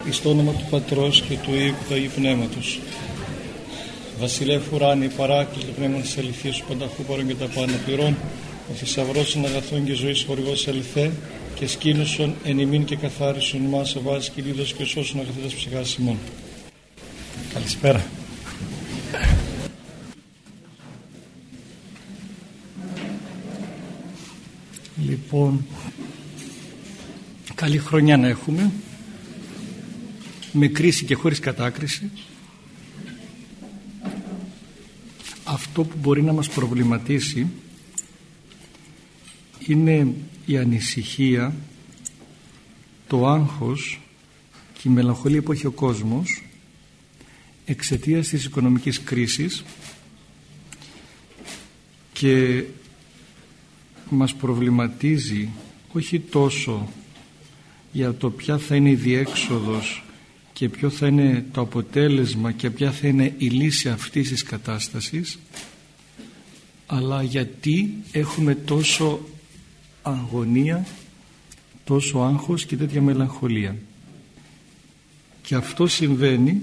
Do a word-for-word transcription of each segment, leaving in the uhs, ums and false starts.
εις το όνομα του Πατρός και του Υιού και του Αγίου Πνεύματος. Βασιλεύ ουράνιε, παράκλητο πνεύμα της αληθείας σου, πανταχού παρών και τα πάντα πληρών, ο θησαυρός των αγαθών και ζωής χορηγός ελθέ, και σκήνωσον εν ημίν και καθάρισον μας ο βάσης και λίδος και σώσον αγαθέτας ψυχάς ημών. Καλησπέρα. Λοιπόν, καλή χρονιά να έχουμε, με κρίση και χωρίς κατάκριση. Αυτό που μπορεί να μας προβληματίσει είναι η ανησυχία, το άγχος και η μελαγχολία που έχει ο κόσμος εξαιτίας της οικονομικής κρίσης, και μας προβληματίζει όχι τόσο για το ποια θα είναι η διέξοδος και ποιο θα είναι το αποτέλεσμα και ποια θα είναι η λύση αυτής της κατάστασης, αλλά γιατί έχουμε τόσο αγωνία, τόσο άγχος και τέτοια μελαγχολία. Και αυτό συμβαίνει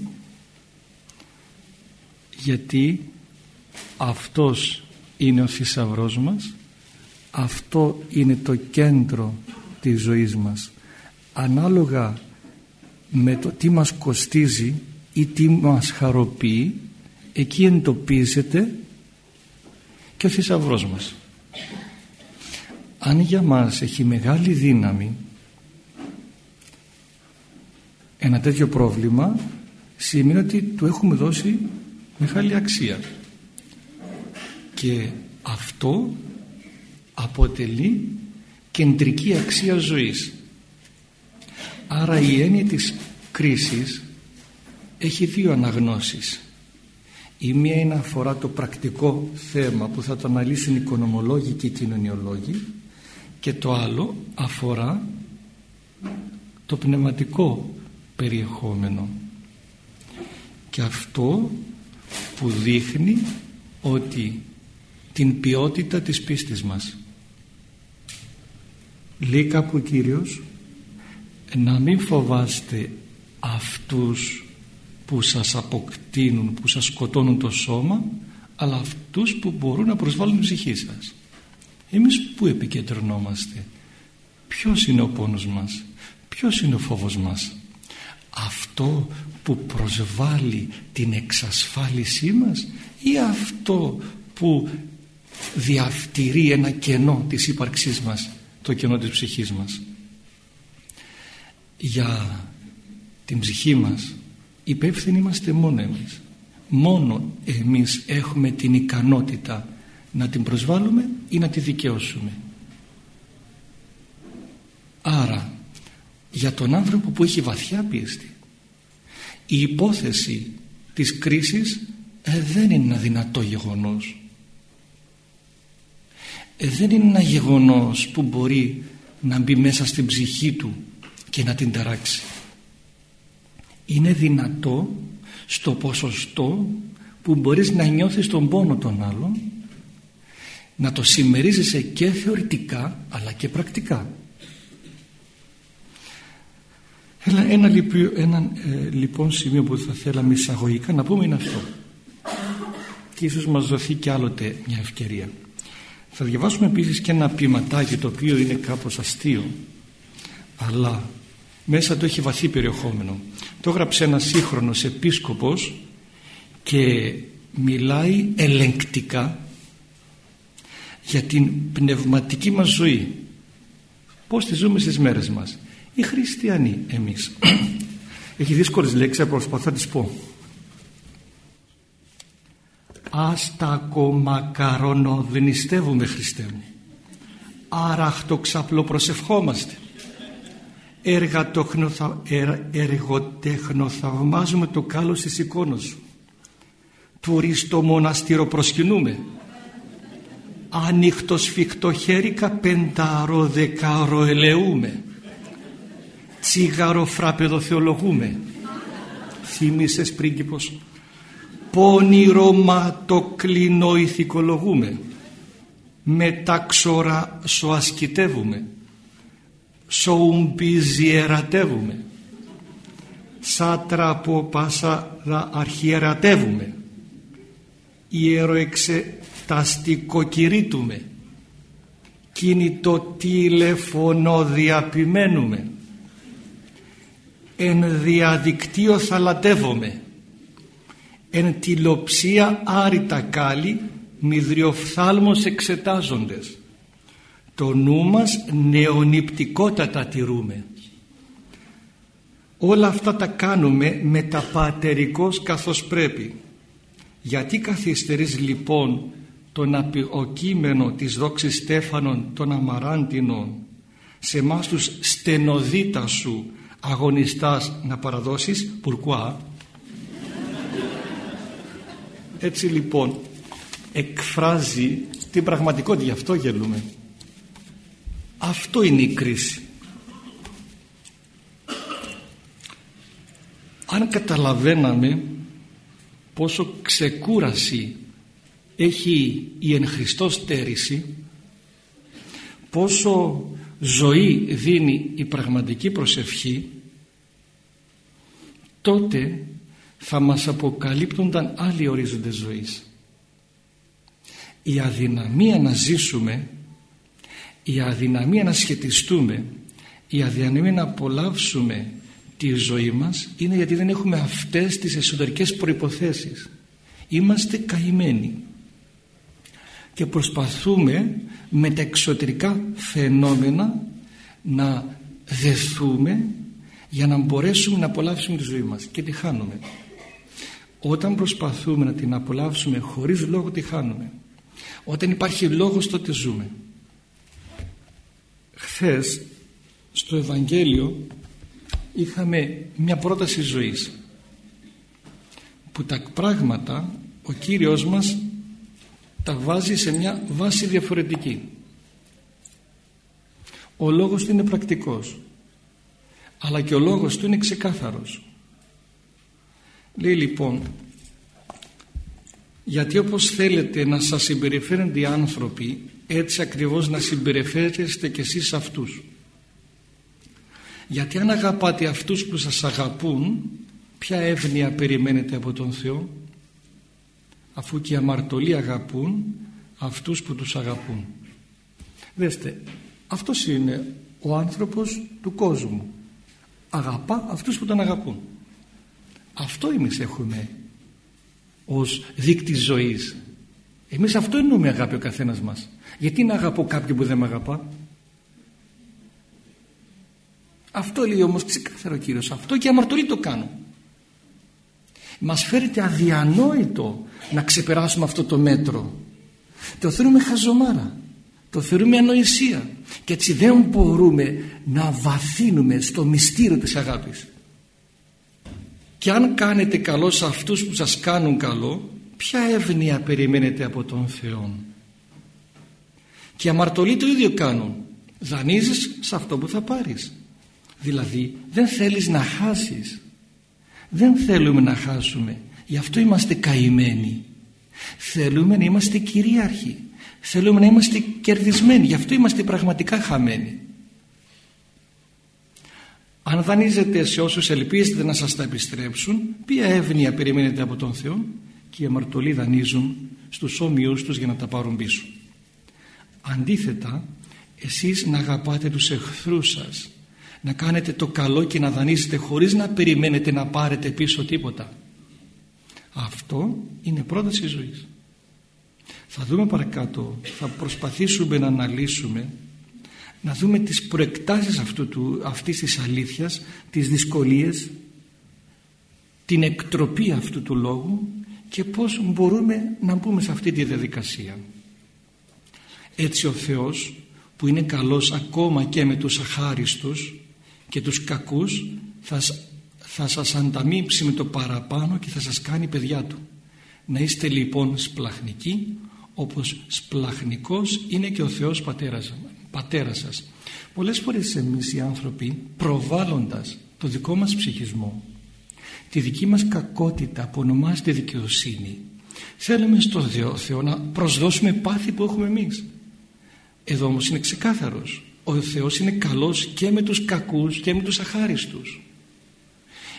γιατί αυτός είναι ο θησαυρός μας, αυτό είναι το κέντρο της ζωής μας. Ανάλογα με το τι μας κοστίζει ή τι μας χαροποιεί, εκεί εντοπίζεται και ο θησαυρός μας. Αν για μας έχει μεγάλη δύναμη ένα τέτοιο πρόβλημα, σημαίνει ότι του έχουμε δώσει μεγάλη αξία, και αυτό αποτελεί κεντρική αξία ζωής. Άρα η έννοια της κρίσης έχει δύο αναγνώσεις. Η μία είναι αφορά το πρακτικό θέμα που θα το αναλύσουν οι οικονομολόγοι και οι κοινωνιολόγοι, και το άλλο αφορά το πνευματικό περιεχόμενο, και αυτό που δείχνει ότι την ποιότητα της πίστης μας. Λέει κάπου ο Κύριος να μην φοβάστε αυτούς που σας αποκτήνουν, που σας σκοτώνουν το σώμα, αλλά αυτούς που μπορούν να προσβάλλουν την ψυχή σας. Εμείς πού επικεντρωνόμαστε? Ποιος είναι ο πόνος μας? Ποιος είναι ο φόβος μας? Αυτό που προσβάλλει την εξασφάλισή μας, ή αυτό που διαφτηρεί ένα κενό της ύπαρξής μας, το κενό της ψυχής μας? Για την ψυχή μας υπεύθυνοι είμαστε μόνο εμείς. Μόνο εμείς έχουμε την ικανότητα να την προσβάλλουμε ή να τη δικαιώσουμε. Άρα για τον άνθρωπο που έχει βαθιά πίστη, η υπόθεση της κρίσης ε, δεν είναι ένα δυνατό γεγονός. Ε, δεν είναι ένα γεγονός που μπορεί να μπει μέσα στην ψυχή του και να την ταράξει. Είναι δυνατό στο ποσοστό που μπορείς να νιώθεις τον πόνο των άλλων, να το συμμερίζεσαι και θεωρητικά αλλά και πρακτικά. Ένα, ένα, ένα ε, λοιπόν σημείο που θα θέλαμε εισαγωγικά να πούμε είναι αυτό, και ίσως μας δοθεί και άλλοτε μια ευκαιρία. Θα διαβάσουμε επίσης και ένα ποιηματάκι, το οποίο είναι κάπως αστείο, αλλά μέσα του έχει βαθύ περιεχόμενο. Το έγραψε ένας σύγχρονος επίσκοπος και μιλάει ελεγκτικά για την πνευματική μας ζωή, πώς τη ζούμε στις μέρες μας οι χριστιανοί εμείς. Έχει δύσκολες λέξεις, θα προσπαθώ να τις πω. Αστακομακαρονοδνηστεύουμε, Χριστέ μου, αραχτοξαπλοπροσευχόμαστε, εργοτεχνοθαυμάζουμε το κάλος της εικόνας σου, τουριστομοναστήρο προσκυνούμε, ανοιχτο σφιχτό χέρικα πενταροδεκάρο ελεούμε, τσίγαρο φράπεδο θεολογούμε. Θύμησες, πρίγκιπος, πόνιρωματοκλινό ηθικολογούμε, μεταξόρα σοασκητεύουμε, σοουμπιζιερατεύουμε, σάτραπο πάσα δα αρχιερατεύουμε, ιεροεξεταστικοκηρύττουμε, κινητό τηλεφωνό διαπημένουμε, εν διαδικτύο θαλατεύομαι, εν τηλοψία άρρητα κάλλη, μυδριοφθάλμος εξετάζοντες, το νου μας νεονυπτικότατα τηρούμε. Όλα αυτά τα κάνουμε μεταπατερικώς καθώς πρέπει. Γιατί καθυστερείς λοιπόν τον αποκείμενο της δόξης Στέφανων των Αμαράντινων σε εμάς τους στενοδίτα σου αγωνιστάς να παραδώσεις? Πουρκουά. Έτσι λοιπόν εκφράζει την πραγματικότητα, γι' αυτό γελούμε. Αυτό είναι η κρίση. Αν καταλαβαίναμε πόσο ξεκούραση έχει η εν Χριστώ στέρηση, πόσο ζωή δίνει η πραγματική προσευχή, τότε θα μας αποκαλύπτονταν άλλοι ορίζοντες ζωής. Η αδυναμία να ζήσουμε, η αδυναμία να σχετιστούμε, η αδυναμία να απολαύσουμε τη ζωή μας είναι γιατί δεν έχουμε αυτές τις εσωτερικές προϋποθέσεις. Είμαστε καημένοι και προσπαθούμε με τα εξωτερικά φαινόμενα να δεθούμε για να μπορέσουμε να απολαύσουμε τη ζωή μας, και τη χάνουμε. Όταν προσπαθούμε να την απολαύσουμε χωρίς λόγο, τη χάνουμε. Όταν υπάρχει λόγος, τότε ζούμε. Χθες στο Ευαγγέλιο είχαμε μια πρόταση ζωής που τα πράγματα ο Κύριος μας τα βάζει σε μια βάση διαφορετική. Ο λόγος του είναι πρακτικός, αλλά και ο λόγος του είναι ξεκάθαρος. Λέει λοιπόν, γιατί όπως θέλετε να σας συμπεριφέρονται οι άνθρωποι, έτσι ακριβώς να συμπεριφέρεστε και εσείς αυτούς. Γιατί αν αγαπάτε αυτούς που σας αγαπούν, ποια εύνοια περιμένετε από τον Θεό, αφού και οι αμαρτωλοί αγαπούν αυτούς που τους αγαπούν? Δέστε, αυτός είναι ο άνθρωπος του κόσμου. Αγαπά αυτούς που τον αγαπούν. Αυτό εμείς έχουμε ως δείκτη ζωής. Εμείς αυτό εννοούμε αγάπη ο καθένας μας. Γιατί να αγαπώ κάποιον που δεν με αγαπά? Αυτό λέει όμως ξεκάθαρο ο Κύριος. Αυτό και οι αμαρτωλοί το κάνουν. Μας φέρεται αδιανόητο να ξεπεράσουμε αυτό το μέτρο. Το θεωρούμε χαζομάρα, το θεωρούμε ανοησία, και έτσι δεν μπορούμε να βαθύνουμε στο μυστήριο της αγάπης. Και αν κάνετε καλό σε αυτούς που σας κάνουν καλό, ποια εύνοια περιμένετε από τον Θεό? Και οι αμαρτωλοί το ίδιο κάνουν. Δανείζεις σε αυτό που θα πάρεις. Δηλαδή δεν θέλεις να χάσεις. Δεν θέλουμε να χάσουμε. Γι' αυτό είμαστε καημένοι. Θέλουμε να είμαστε κυρίαρχοι. Θέλουμε να είμαστε κερδισμένοι. Γι' αυτό είμαστε πραγματικά χαμένοι. Αν δανείζετε σε όσους ελπίζετε να σας τα επιστρέψουν, ποια εύνοια περιμένετε από τον Θεό? Και οι αμαρτωλοί δανείζουν στους όμοιους τους για να τα πάρουν πίσω. Αντίθετα, εσείς να αγαπάτε τους εχθρούς σας, να κάνετε το καλό και να δανείσετε χωρίς να περιμένετε να πάρετε πίσω τίποτα. Αυτό είναι πρόταση ζωής. Θα δούμε παρακάτω, θα προσπαθήσουμε να αναλύσουμε, να δούμε τις προεκτάσεις αυτού του, αυτής της αλήθειας, τις δυσκολίες, την εκτροπή αυτού του λόγου και πώς μπορούμε να μπούμε σε αυτή τη διαδικασία. Έτσι ο Θεός, που είναι καλός ακόμα και με τους αχάριστους και τους κακούς, θα, θα σας ανταμείψει με το παραπάνω και θα σας κάνει παιδιά του. Να είστε λοιπόν σπλαχνικοί, όπως σπλαχνικός είναι και ο Θεός πατέρας, πατέρας σας. Πολλές φορές εμείς οι άνθρωποι, προβάλλοντας το δικό μας ψυχισμό, τη δική μας κακότητα που ονομάζεται δικαιοσύνη, θέλουμε στον Θεό να προσδώσουμε πάθη που έχουμε εμείς. Εδώ όμως είναι ξεκάθαρος. Ο Θεός είναι καλός και με τους κακούς και με τους αχάριστους.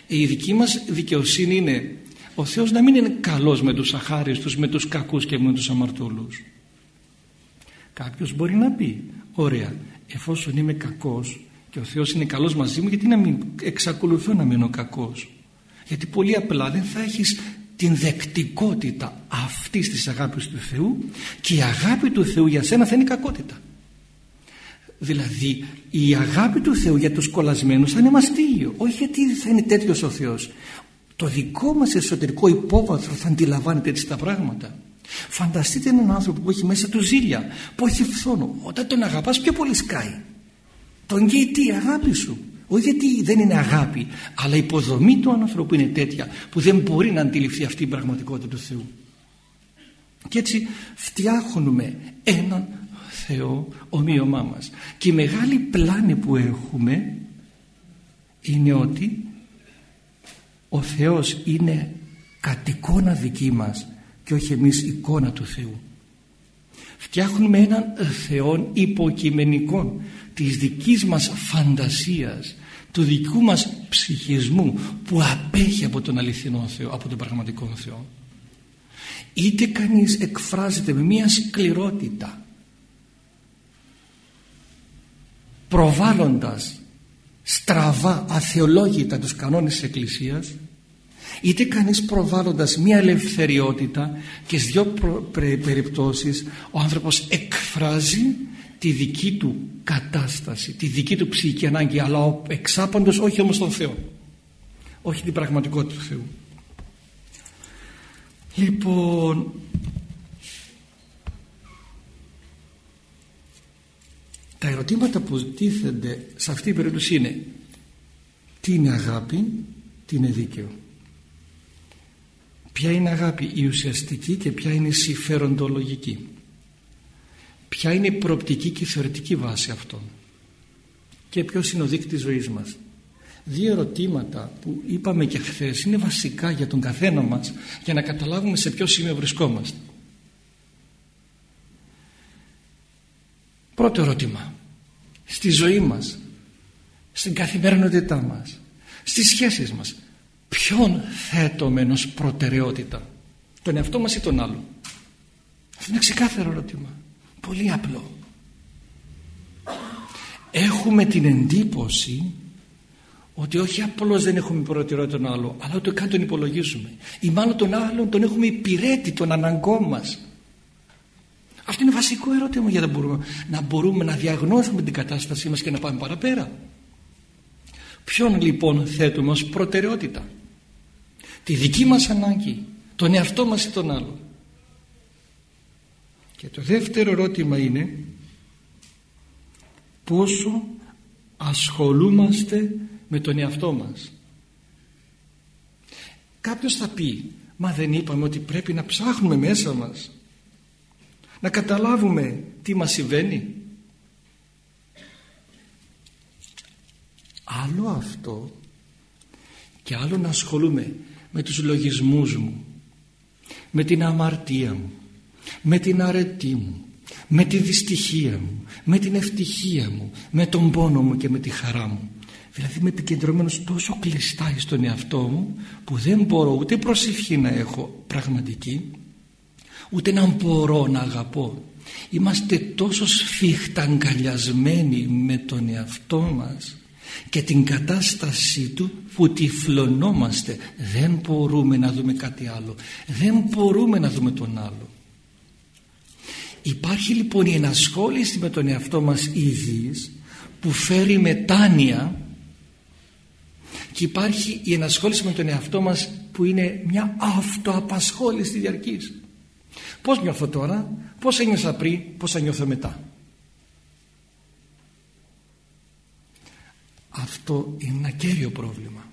Η δική μας δικαιοσύνη είναι ο Θεός να μην είναι καλός με τους αχάριστους, με τους κακούς και με τους αμαρτωλούς. Κάποιος μπορεί να πει, ωραία, εφόσον είμαι κακός και ο Θεός είναι καλός μαζί μου, γιατί να μην εξακολουθώ να μείνω κακός? Γιατί πολύ απλά δεν θα έχεις την δεκτικότητα αυτής της αγάπης του Θεού, και η αγάπη του Θεού για σένα θα είναι κακότητα. Δηλαδή η αγάπη του Θεού για τους κολλασμένους θα είναι μαστίγιο, όχι γιατί θα είναι τέτοιος ο Θεός. Το δικό μας εσωτερικό υπόβαθρο θα αντιλαμβάνεται έτσι τα πράγματα. Φανταστείτε έναν άνθρωπο που έχει μέσα του ζήλια, που έχει φθόνο. Όταν τον αγαπάς πιο πολύ σκάει. Τον καίει η αγάπη σου. Όχι γιατί δεν είναι αγάπη, αλλά η υποδομή του άνθρωπου είναι τέτοια που δεν μπορεί να αντιληφθεί αυτή η πραγματικότητα του Θεού. Και έτσι φτιάχνουμε έναν Θεό ομοίωμά μας. Και η μεγάλη πλάνη που έχουμε είναι ότι ο Θεός είναι κατ' εικόνα δική μας και όχι εμείς εικόνα του Θεού. Φτιάχνουμε έναν Θεό υποκειμενικό της δικής μας φαντασίας, του δικού μας ψυχισμού, που απέχει από τον αληθινό Θεό, από τον πραγματικό Θεό. Είτε κανείς εκφράζεται με μια σκληρότητα, προβάλλοντας στραβά, αθεολόγητα τους κανόνες της Εκκλησίας, είτε κανείς προβάλλοντας μια ελευθεριότητα, και στις δύο περιπτώσεις ο άνθρωπος εκφράζει τη δική του κατάσταση, τη δική του ψυχική ανάγκη, αλλά εξάπαντος όχι όμως τον Θεό, όχι την πραγματικότητα του Θεού. Λοιπόν, τα ερωτήματα που τίθενται σε αυτή την περίπτωση είναι: τι είναι αγάπη, τι είναι δίκαιο? Ποια είναι αγάπη η ουσιαστική και ποια είναι η συμφεροντολογική? Ποια είναι η προοπτική και η θεωρητική βάση αυτών? Και ποιος είναι ο δείκτης ζωής μας? Δύο ερωτήματα που είπαμε και χθες είναι βασικά για τον καθένα μας, για να καταλάβουμε σε ποιο σημείο βρισκόμαστε. Πρώτο ερώτημα: στη ζωή μας, στην καθημερινότητά μας, στις σχέσεις μας, ποιον θέτουμε ως προτεραιότητα? Τον εαυτό μας ή τον άλλο? Αυτό είναι ξεκάθαρο ερώτημα, πολύ απλό. Έχουμε την εντύπωση ότι όχι απλώς δεν έχουμε προτεραιότητα τον άλλο, αλλά ούτε καν τον υπολογίζουμε, ή μάλλον τον άλλον τον έχουμε υπηρέτη των αναγκών μας. Αυτό είναι βασικό ερώτημα για να μπορούμε, να μπορούμε να διαγνώσουμε την κατάστασή μας και να πάμε παραπέρα. Ποιον λοιπόν θέτουμε ως προτεραιότητα? Τη δική μας ανάγκη, τον εαυτό μας ή τον άλλο? Και το δεύτερο ερώτημα είναι: πόσο ασχολούμαστε με τον εαυτό μας? Κάποιος θα πει: μα δεν είπαμε ότι πρέπει να ψάχνουμε μέσα μας, να καταλάβουμε τι μας συμβαίνει? Άλλο αυτό και άλλο να ασχολούμαι με τους λογισμούς μου, με την αμαρτία μου, με την αρετή μου, με τη δυστυχία μου, με την ευτυχία μου, με τον πόνο μου και με τη χαρά μου. Δηλαδή είμαι επικεντρωμένος τόσο κλειστά στον εαυτό μου, που δεν μπορώ ούτε προσευχή να έχω πραγματική, ούτε να μπορώ να αγαπώ. Είμαστε τόσο σφίχτα αγκαλιασμένοι με τον εαυτό μας και την κατάστασή του, που τυφλωνόμαστε. Δεν μπορούμε να δούμε κάτι άλλο, δεν μπορούμε να δούμε τον άλλο. Υπάρχει λοιπόν η ενασχόληση με τον εαυτό μας υγιής, που φέρει μετάνοια, και υπάρχει η ενασχόληση με τον εαυτό μας που είναι μια αυτοαπασχόληση διαρκής. Πώς νιώθω τώρα, πώς ένιωσα πριν, πώς θα νιώθω μετά? Αυτό είναι ένα κέριο πρόβλημα.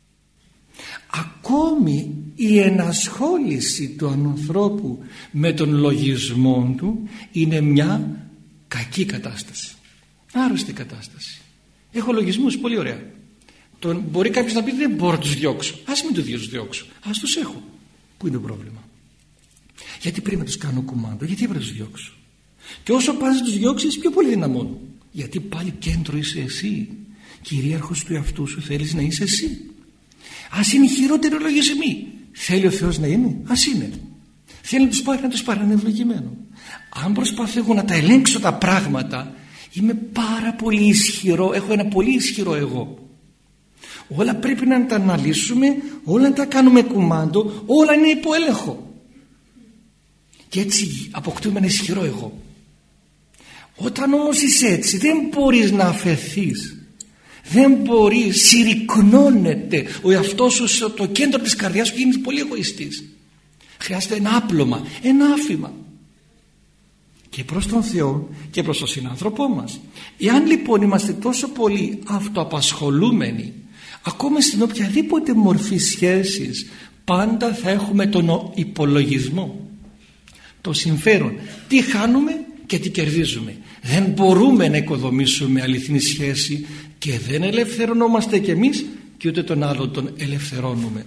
Ακόμη η ενασχόληση του ανθρώπου με τον λογισμό του είναι μια κακή κατάσταση, άρρωστη κατάσταση. Έχω λογισμούς, πολύ ωραία. Τον, μπορεί κάποιος να πει: δεν μπορώ να τους διώξω. Ας μην τους διώξω, ας τους έχω. Πού είναι το πρόβλημα? Γιατί πρέπει να τους κάνω κουμάντο, γιατί πρέπει να τους διώξω? Και όσο πας να τους διώξεις, πιο πολύ δυναμώνουν. Γιατί πάλι κέντρο είσαι εσύ, κυρίαρχος του εαυτού σου θέλεις να είσαι εσύ. Ας είναι οι χειρότεροι λογισμοί. Θέλει ο Θεός να είναι? Ας είναι. Θέλει να τους πάρει, να τους πάρει, να είναι ευλογημένο. Αν προσπαθώ εγώ να τα ελέγξω τα πράγματα, είμαι πάρα πολύ ισχυρό, έχω ένα πολύ ισχυρό εγώ. Όλα πρέπει να τα αναλύσουμε, όλα να τα κάνουμε κουμάντο, όλα είναι υπό έλεγχο. Και έτσι αποκτούμε ένα ισχυρό εγώ. Όταν όμως είσαι έτσι, δεν μπορείς να αφαιθείς. Δεν μπορείς, συρρυκνώνεται ο εαυτός σου στο κέντρο της καρδιάς σου και γίνεις πολύ εγωιστής. Χρειάζεται ένα άπλωμα, ένα άφημα. Και προς τον Θεό και προς τον συνάνθρωπό μας. Εάν λοιπόν είμαστε τόσο πολύ αυτοαπασχολούμενοι, ακόμα στην οποιαδήποτε μορφή σχέσης, πάντα θα έχουμε τον υπολογισμό, το συμφέρον, τι χάνουμε και τι κερδίζουμε. Δεν μπορούμε να οικοδομήσουμε αληθινή σχέση και δεν ελευθερωνόμαστε κι εμείς και ούτε τον άλλον τον ελευθερώνουμε.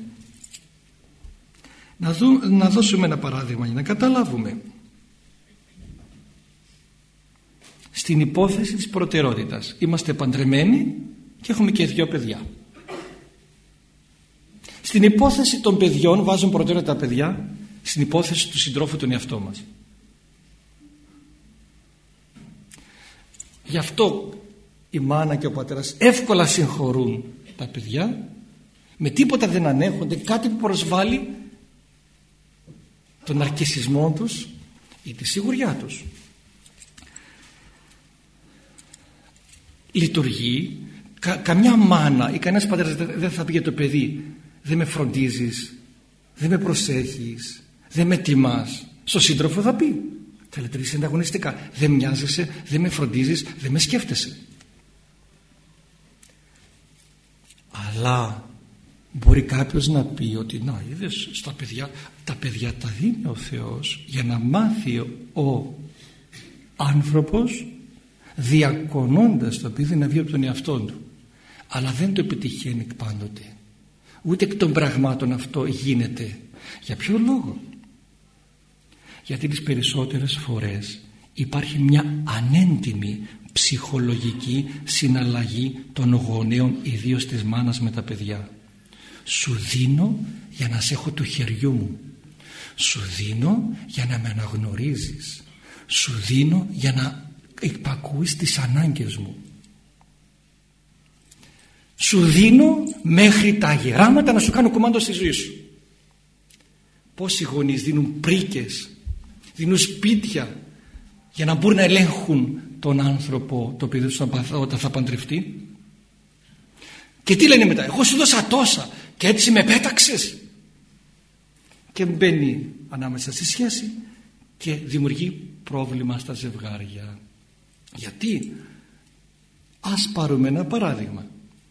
Να, δω, να δώσουμε ένα παράδειγμα για να καταλάβουμε. Στην υπόθεση της προτεραιότητας είμαστε παντρεμένοι και έχουμε και δύο παιδιά. Στην υπόθεση των παιδιών βάζουν προτεραιότητα τα παιδιά, στην υπόθεση του συντρόφου τον εαυτό μας. Γι' αυτό η μάνα και ο πατέρας εύκολα συγχωρούν τα παιδιά, με τίποτα δεν ανέχονται, κάτι που προσβάλλει τον αρκισισμό τους ή τη σιγουριά τους. Λειτουργεί, κα, καμιά μάνα ή κανένας πατέρας δεν θα πει για το παιδί, δεν με φροντίζεις, δεν με προσέχεις, δεν με τιμάς. Στο σύντροφο θα πει, θα λειτουργήσει ανταγωνιστικά, δεν μοιάζεσαι, δεν με φροντίζεις, δεν με σκέφτεσαι. Αλλά μπορεί κάποιος να πει ότι να είδες στα παιδιά, τα παιδιά τα δίνει ο Θεός για να μάθει ο άνθρωπος διακονώντας το παιδί να βγει από τον εαυτό του, αλλά δεν το επιτυχαίνει πάντοτε, ούτε εκ των πραγμάτων αυτό γίνεται. Για ποιο λόγο? Γιατί τις περισσότερες φορές υπάρχει μια ανέντιμη ψυχολογική συναλλαγή των γονέων, ιδίως της μάνας με τα παιδιά. Σου δίνω για να σε έχω του χεριού μου, σου δίνω για να με αναγνωρίζεις, σου δίνω για να υπακούεις τις ανάγκες μου, σου δίνω μέχρι τα γεράματα να σου κάνω κουμάντο στη ζωή σου. Πόσοι γονείς δίνουν πρίκες, δίνουν σπίτια για να μπορούν να ελέγχουν τον άνθρωπο το παιδί του όταν θα παντρευτεί. Και τι λένε μετά? Εγώ σου δώσα τόσα και έτσι με πέταξες. Και μπαίνει ανάμεσα στη σχέση και δημιουργεί πρόβλημα στα ζευγάρια. Γιατί? Ας πάρουμε ένα παράδειγμα.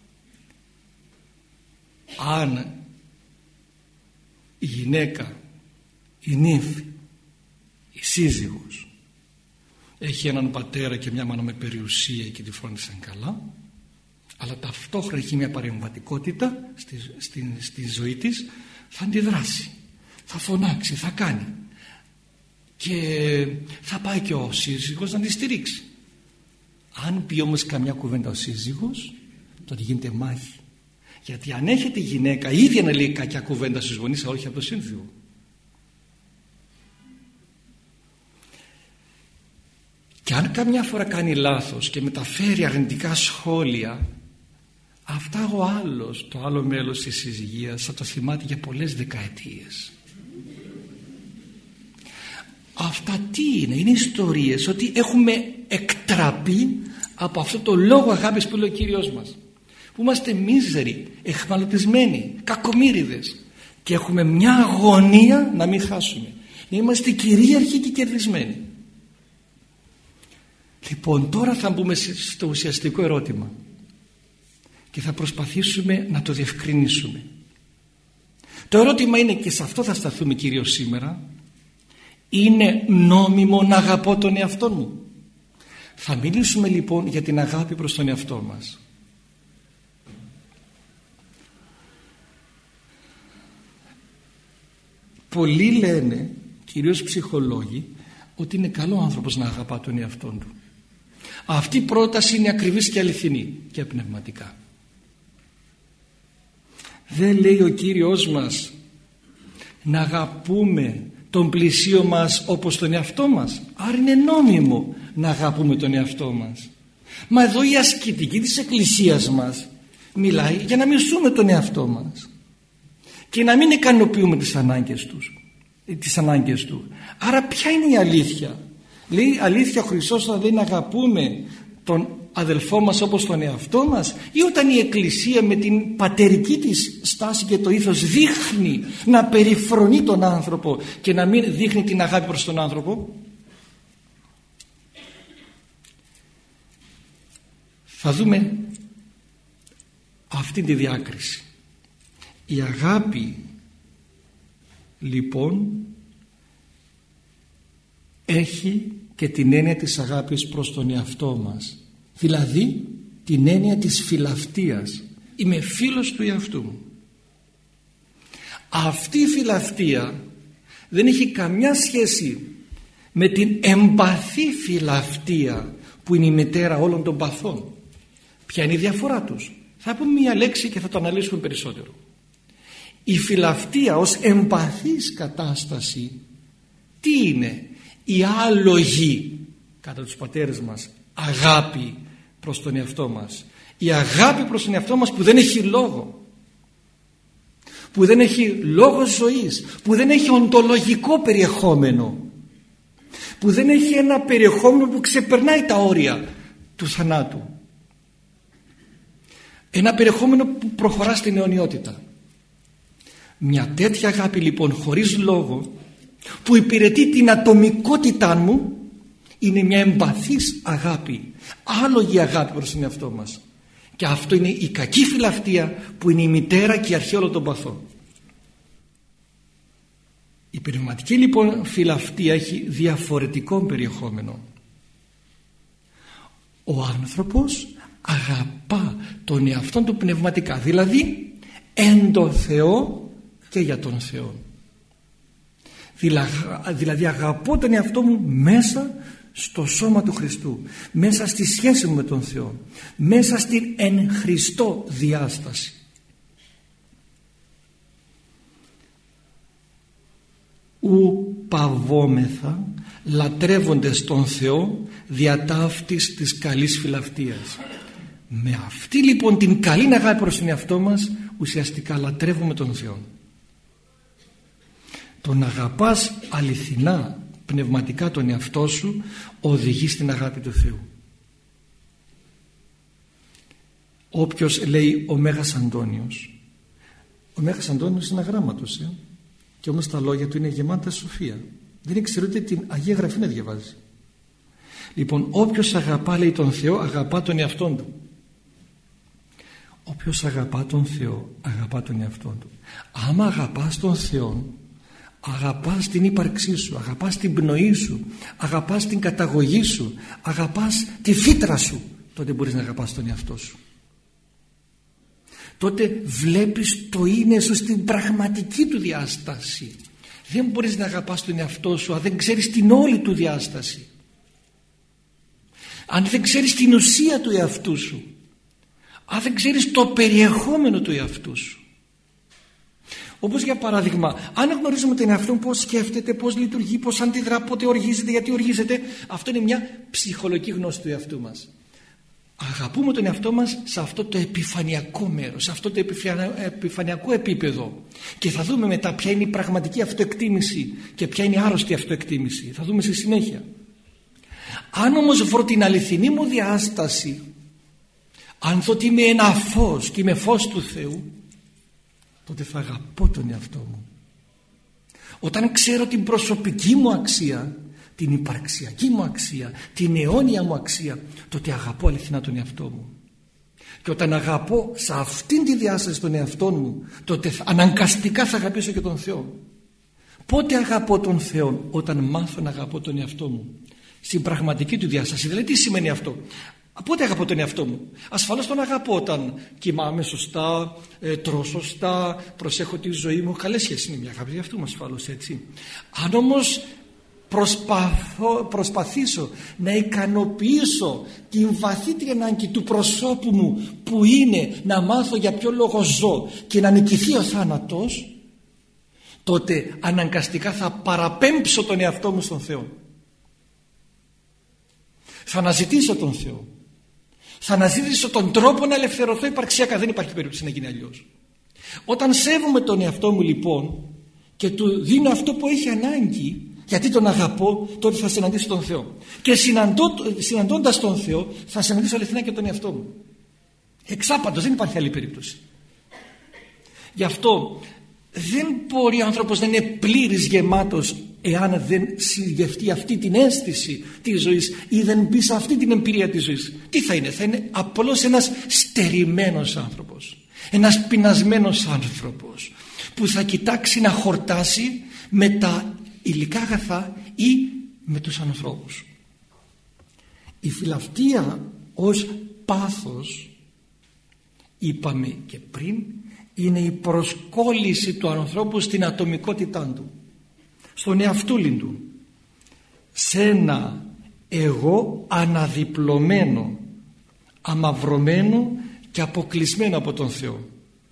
Αν η γυναίκα, η νύφη, η σύζυγος έχει έναν πατέρα και μια μάνα με περιουσία και τη φρόντισαν καλά, αλλά ταυτόχρονα έχει μια παρεμβατικότητα στη, στη, στη ζωή της, θα αντιδράσει, θα φωνάξει, θα κάνει και θα πάει και ο σύζυγος να τη στηρίξει. Αν πει όμως καμιά κουβέντα ο σύζυγος, τότε γίνεται μάχη. Γιατί αν έχετε γυναίκα ίδια να λέει κακιά κουβέντα στους γονείς, όχι από το σύζυγο. Και αν καμιά φορά κάνει λάθος και μεταφέρει αρνητικά σχόλια, αυτά ο άλλος, το άλλο μέλος της συζυγίας θα το θυμάται για πολλές δεκαετίες. Αυτά τι είναι? Είναι ιστορίες ότι έχουμε εκτραπεί από αυτό το λόγο αγάπης που λέει ο Κύριος μας, που είμαστε μίζεροι, εχμαλωτισμένοι, κακομοίριδες και έχουμε μια αγωνία να μην χάσουμε, να είμαστε κυρίαρχοι και κερδισμένοι. Λοιπόν, τώρα θα μπούμε στο ουσιαστικό ερώτημα και θα προσπαθήσουμε να το διευκρινίσουμε. Το ερώτημα είναι, και σε αυτό θα σταθούμε κυρίως σήμερα, είναι νόμιμο να αγαπώ τον εαυτό μου? Θα μιλήσουμε λοιπόν για την αγάπη προς τον εαυτό μας. Πολλοί λένε, κυρίως ψυχολόγοι, ότι είναι καλό ο άνθρωπος να αγαπά τον εαυτό του. Αυτή η πρόταση είναι ακριβής και αληθινή και πνευματικά. Δεν λέει ο Κύριος μας να αγαπούμε τον πλησίο μας όπως τον εαυτό μας? Άρα είναι νόμιμο να αγαπούμε τον εαυτό μας. Μα εδώ η ασκητική της Εκκλησίας μας μιλάει για να μισούμε τον εαυτό μας και να μην ικανοποιούμε τις ανάγκες τους, τις ανάγκες του. Άρα ποια είναι η αλήθεια? Λέει αλήθεια ο Χριστός όταν λέει να αγαπούμε τον αδελφό μας όπως τον εαυτό μας, ή όταν η Εκκλησία με την πατερική της στάση και το ήθος δείχνει να περιφρονεί τον άνθρωπο και να μην δείχνει την αγάπη προς τον άνθρωπο? Θα δούμε αυτή τη διάκριση. Η αγάπη λοιπόν έχει και την έννοια της αγάπης προς τον εαυτό μας, δηλαδή την έννοια της φιλαυτίας. Είμαι φίλος του εαυτού μου. Αυτή η φιλαυτία δεν έχει καμιά σχέση με την εμπαθή φιλαυτία που είναι η μητέρα όλων των παθών. Ποια είναι η διαφορά τους? Θα πούμε μία λέξη και θα το αναλύσουμε περισσότερο. Η φιλαυτία ως εμπαθής κατάσταση τι είναι? Η άλογη, κατά τους πατέρες μας, αγάπη προς τον εαυτό μας. Η αγάπη προς τον εαυτό μας που δεν έχει λόγο, που δεν έχει λόγο ζωής, που δεν έχει οντολογικό περιεχόμενο, που δεν έχει ένα περιεχόμενο που ξεπερνάει τα όρια του θανάτου. Ένα περιεχόμενο που προχωρά στην αιωνιότητα. Μια τέτοια αγάπη λοιπόν χωρίς λόγο, που υπηρετεί την ατομικότητά μου, είναι μια εμπαθής αγάπη, άλογη αγάπη προς τον εαυτό μας. Και αυτό είναι η κακή φιλαυτία που είναι η μητέρα και η αρχή όλων των παθών. Η πνευματική λοιπόν φιλαυτία έχει διαφορετικό περιεχόμενο. Ο άνθρωπος αγαπά τον εαυτόν του πνευματικά, δηλαδή εν το Θεό και για τον Θεό. Δηλαδή αγαπώ τον εαυτό μου μέσα στο σώμα του Χριστού, μέσα στη σχέση μου με τον Θεό, μέσα στην εν Χριστώ διάσταση. Ου παβόμεθα λατρεύοντες τον Θεό δια ταύτης της καλής φιλαυτίας. Με αυτή λοιπόν την καλή αγάπη προς τον εαυτό μας ουσιαστικά λατρεύουμε τον Θεό. Το να αγαπάς αληθινά πνευματικά τον εαυτό σου οδηγεί στην αγάπη του Θεού. Όποιος λέει ο Μέγας Αντώνιος, ο Μέγας Αντώνιος είναι αγράμματος ε? και όμως τα λόγια του είναι γεμάτα σοφία, δεν ήξερε ούτε την Αγία Γραφή να διαβάζει. Λοιπόν, όποιος αγαπά, λέει, τον Θεό, αγαπά τον εαυτόν του. Όποιος αγαπά τον Θεό αγαπά τον εαυτόν του. Άμα αγαπάς τον Θεό, αγαπάς την ύπαρξή σου, αγαπάς την πνοή σου, αγαπάς την καταγωγή σου, αγαπάς τη φύτρα σου, τότε μπορείς να αγαπάς τον εαυτό σου. Τότε βλέπεις το είναι σου στην πραγματική του διάσταση. Δεν μπορείς να αγαπάς τον εαυτό σου αν δεν ξέρεις την όλη του διάσταση, αν δεν ξέρεις την ουσία του εαυτού σου, αν δεν ξέρεις το περιεχόμενο του εαυτού σου. Όπως για παράδειγμα, αν γνωρίζουμε τον εαυτό, πώς σκέφτεται, πώς λειτουργεί, πώς αντιδρά, πότε οργίζεται, γιατί οργίζεται, αυτό είναι μια ψυχολογική γνώση του εαυτού μας. Αγαπούμε τον εαυτό μας σε αυτό το επιφανειακό μέρος, σε αυτό το επιφανειακό επίπεδο, και θα δούμε μετά ποια είναι η πραγματική αυτοεκτίμηση και ποια είναι η άρρωστη αυτοεκτίμηση. Θα δούμε στη συνέχεια. Αν όμως βρω την αληθινή μου διάσταση, αν δω ότι είμαι ένα φως και είμαι φως του Θεού, τότε θα αγαπώ τον εαυτό μου. Όταν ξέρω την προσωπική μου αξία, την υπαρξιακή μου αξία, την αιώνια μου αξία, τότε αγαπώ αληθινά τον εαυτό μου. Και όταν αγαπώ σε αυτήν τη διάσταση τον εαυτό μου, τότε αναγκαστικά θα αγαπήσω και τον Θεό. Πότε αγαπώ τον Θεό? Όταν μάθω να αγαπώ τον εαυτό μου στην πραγματική του διάσταση. Δηλαδή τι σημαίνει αυτό? Πότε αγαπώ τον εαυτό μου? Ασφαλώς τον αγαπώ όταν κοιμάμαι σωστά, ε, τρώω σωστά, προσέχω τη ζωή μου. Καλές σχέσεις είναι μια αγάπη για αυτού μου, ασφαλώς, έτσι. Αν όμως προσπαθώ, προσπαθήσω να ικανοποιήσω την βαθύτερη ανάγκη του προσώπου μου, που είναι να μάθω για ποιο λόγο ζω και να νικηθεί ο θάνατος, τότε αναγκαστικά θα παραπέμψω τον εαυτό μου στον Θεό. Θα αναζητήσω τον Θεό. Θα αναζητήσω τον τρόπο να ελευθερωθώ υπαρξιακά. Δεν υπάρχει περίπτωση να γίνει αλλιώς. Όταν σέβομαι τον εαυτό μου λοιπόν και του δίνω αυτό που έχει ανάγκη, γιατί τον αγαπώ, τότε θα συναντήσω τον Θεό. Και συναντώ, συναντώντας τον Θεό θα συναντήσω αληθινά και τον εαυτό μου. Εξάπαντος, δεν υπάρχει άλλη περίπτωση. Γι' αυτό δεν μπορεί ο άνθρωπος να είναι πλήρης γεμάτος εάν δεν συνδευτεί αυτή την αίσθηση της ζωής ή δεν μπει σε αυτή την εμπειρία της ζωής. Τι θα είναι? Θα είναι απλώς ένας στερημένος άνθρωπος, ένας πεινασμένος άνθρωπος που θα κοιτάξει να χορτάσει με τα υλικά αγαθά ή με τους ανθρώπους. Η φιλαυτία ως πάθος, είπαμε και πριν, είναι η προσκόλληση του ανθρώπου στην ατομικότητά του, στον εαυτούλην του, σε ένα εγώ αναδιπλωμένο, αμαυρωμένο και αποκλεισμένο από τον Θεό,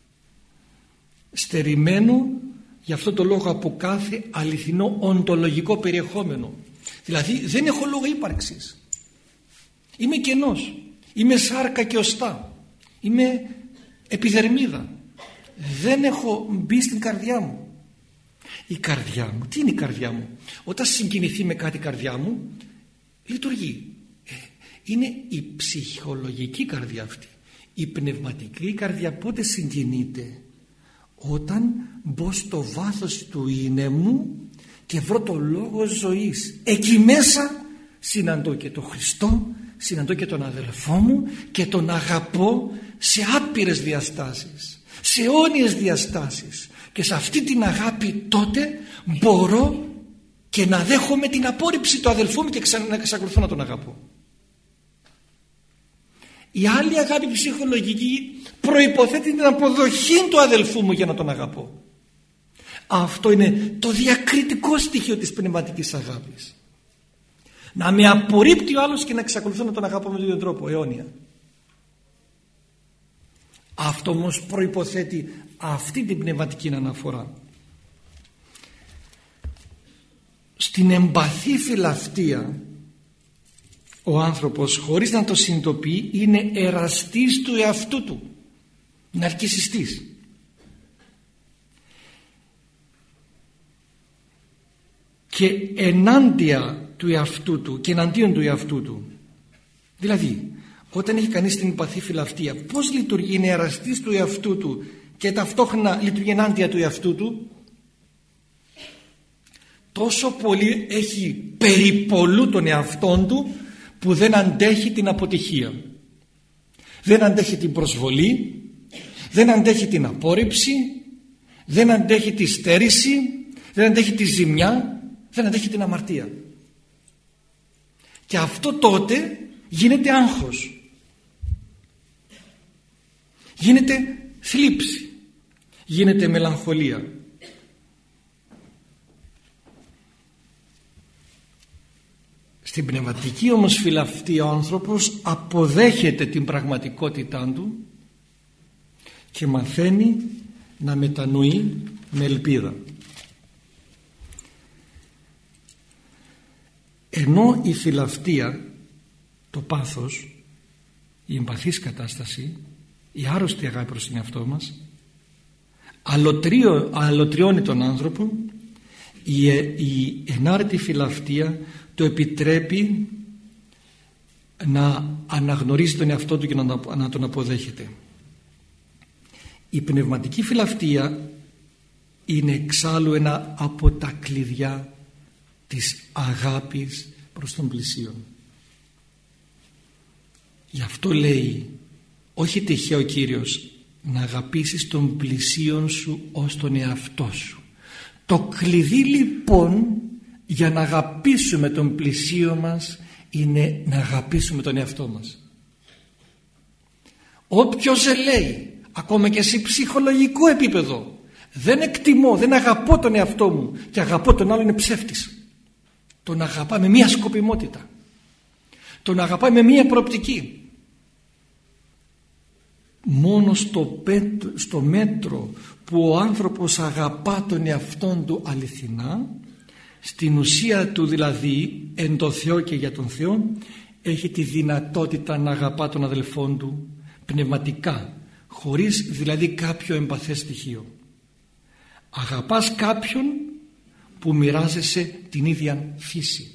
στερημένο γι' αυτό το λόγο από κάθε αληθινό οντολογικό περιεχόμενο. Δηλαδή δεν έχω λόγο ύπαρξης, είμαι κενός, είμαι σάρκα και οστά, είμαι επιδερμίδα, δεν έχω μπει στην καρδιά μου. Η καρδιά μου, τι είναι η καρδιά μου? Όταν συγκινηθεί με κάτι η καρδιά μου, λειτουργεί. Είναι η ψυχολογική καρδιά αυτή. Η πνευματική καρδιά πότε συγκινείται? Όταν μπω στο βάθος του είναι μου και βρω το λόγο ζωής. Εκεί μέσα συναντώ και τον Χριστό, συναντώ και τον αδελφό μου και τον αγαπώ σε άπειρες διαστάσεις, σε αιώνιες διαστάσεις. Και σε αυτή την αγάπη τότε μπορώ και να δέχομαι την απόρριψη του αδελφού μου και να εξακολουθώ να τον αγαπώ. Η άλλη αγάπη ψυχολογική προϋποθέτει την αποδοχή του αδελφού μου για να τον αγαπώ. Αυτό είναι το διακριτικό στοιχείο της πνευματικής αγάπης. Να με απορρίπτει ο άλλος και να εξακολουθώ να τον αγαπώ με τον ίδιο τρόπο αιώνια. Αυτό όμως προϋποθέτει αυτή την πνευματική αναφορά. Στην εμπαθή φιλαυτία ο άνθρωπος, χωρίς να το συνειδητοποιεί, είναι εραστής του εαυτού του, ναρκισσιστής. Και ενάντια του εαυτού του και εναντίον του εαυτού του. Δηλαδή όταν έχει κανείς την εμπαθή φιλαυτία, πώς λειτουργεί? Είναι εραστής του εαυτού του και ταυτόχρονα λειτουργεί ενάντια του εαυτού του. Τόσο πολύ έχει περιπολού τον εαυτόν του που δεν αντέχει την αποτυχία, δεν αντέχει την προσβολή, δεν αντέχει την απόρριψη, δεν αντέχει τη στέρηση, δεν αντέχει τη ζημιά, δεν αντέχει την αμαρτία. Και αυτό τότε γίνεται άγχος, γίνεται θλίψη, γίνεται μελαγχολία. Στην πνευματική όμως φιλαυτία ο άνθρωπος αποδέχεται την πραγματικότητά του και μαθαίνει να μετανοεί με ελπίδα. Ενώ η φιλαυτία, το πάθος, η εμπαθής κατάσταση, η άρρωστη αγάπη προς τον εαυτό μας, αλωτριώ, αλωτριώνει τον άνθρωπο, η, η ενάρετη φιλαυτία το επιτρέπει να αναγνωρίζει τον εαυτό του και να, να τον αποδέχεται. Η πνευματική φιλαυτία είναι εξάλλου ένα από τα κλειδιά της αγάπης προς τον πλησίον. Γι' αυτό λέει, όχι τυχαίο ο Κύριος, να αγαπήσεις τον πλησίον σου ως τον εαυτό σου. Το κλειδί λοιπόν για να αγαπήσουμε τον πλησίον μας είναι να αγαπήσουμε τον εαυτό μας. Όποιος λέει, ακόμα και σε ψυχολογικό επίπεδο, δεν εκτιμώ, δεν αγαπώ τον εαυτό μου και αγαπώ τον άλλο, είναι ψεύτης. Τον αγαπάει με μία σκοπιμότητα. Τον αγαπάει με μία προοπτική. Μόνο στο, πέτρο, στο μέτρο που ο άνθρωπος αγαπά τον εαυτόν του αληθινά, στην ουσία του δηλαδή εν το Θεό και για τον Θεό, έχει τη δυνατότητα να αγαπά τον αδελφόν του πνευματικά, χωρίς δηλαδή κάποιο εμπαθές στοιχείο. Αγαπάς κάποιον που μοιράζεσαι την ίδια φύση.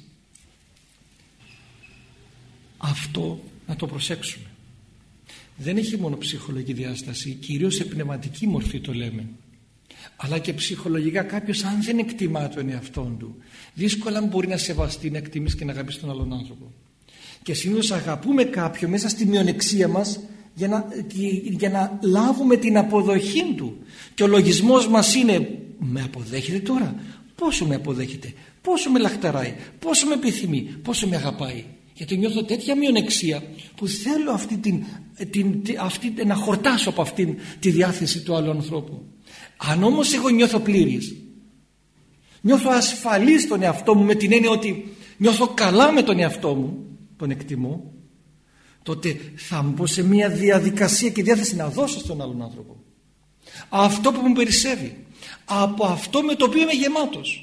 Αυτό να το προσέξουμε. Δεν έχει μόνο ψυχολογική διάσταση, κυρίως σε πνευματική μορφή το λέμε. Αλλά και ψυχολογικά κάποιος, αν δεν εκτιμά τον εαυτόν του, δύσκολα μπορεί να σεβαστεί, να εκτιμήσει και να αγαπήσει τον άλλον άνθρωπο. Και συνήθως αγαπούμε κάποιον μέσα στη μειονεξία μας για να, για να λάβουμε την αποδοχή του. Και ο λογισμός μας είναι, με αποδέχεται τώρα, πόσο με αποδέχεται, πόσο με λαχταράει, πόσο με επιθυμεί, πόσο με αγαπάει. Γιατί νιώθω τέτοια μειονεξία που θέλω αυτή την, την, αυτή, να χορτάσω από αυτή τη διάθεση του άλλου ανθρώπου. Αν όμως εγώ νιώθω πλήρης, νιώθω ασφαλής στον εαυτό μου, με την έννοια ότι νιώθω καλά με τον εαυτό μου, τον εκτιμώ, τότε θα μπω σε μια διαδικασία και διάθεση να δώσω στον άλλον άνθρωπο αυτό που μου περισσεύει, από αυτό με το οποίο είμαι γεμάτος.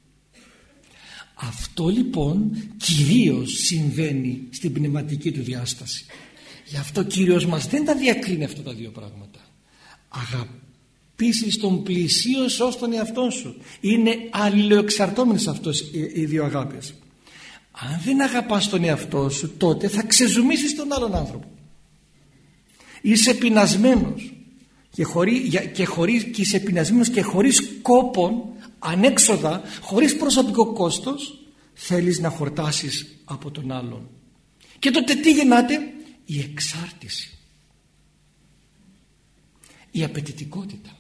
Αυτό λοιπόν κυρίως συμβαίνει στην πνευματική του διάσταση. Γι' αυτό Κύριος μας δεν τα διακρίνει αυτά τα δύο πράγματα. Αγαπήσεις τον πλησίον σου ως τον εαυτόν σου. Είναι αλληλοεξαρτώμενες αυτές οι δύο αγάπες. Αν δεν αγαπάς τον εαυτό σου, τότε θα ξεζουμίσεις τον άλλον άνθρωπο. Είσαι πεινασμένος και, χωρί, και, χωρίς, και είσαι πεινασμένος και χωρίς κόπον, ανέξοδα, χωρίς προσωπικό κόστος, θέλεις να χορτάσεις από τον άλλον. Και τότε τι γεννάται? Η εξάρτηση, η απαιτητικότητα.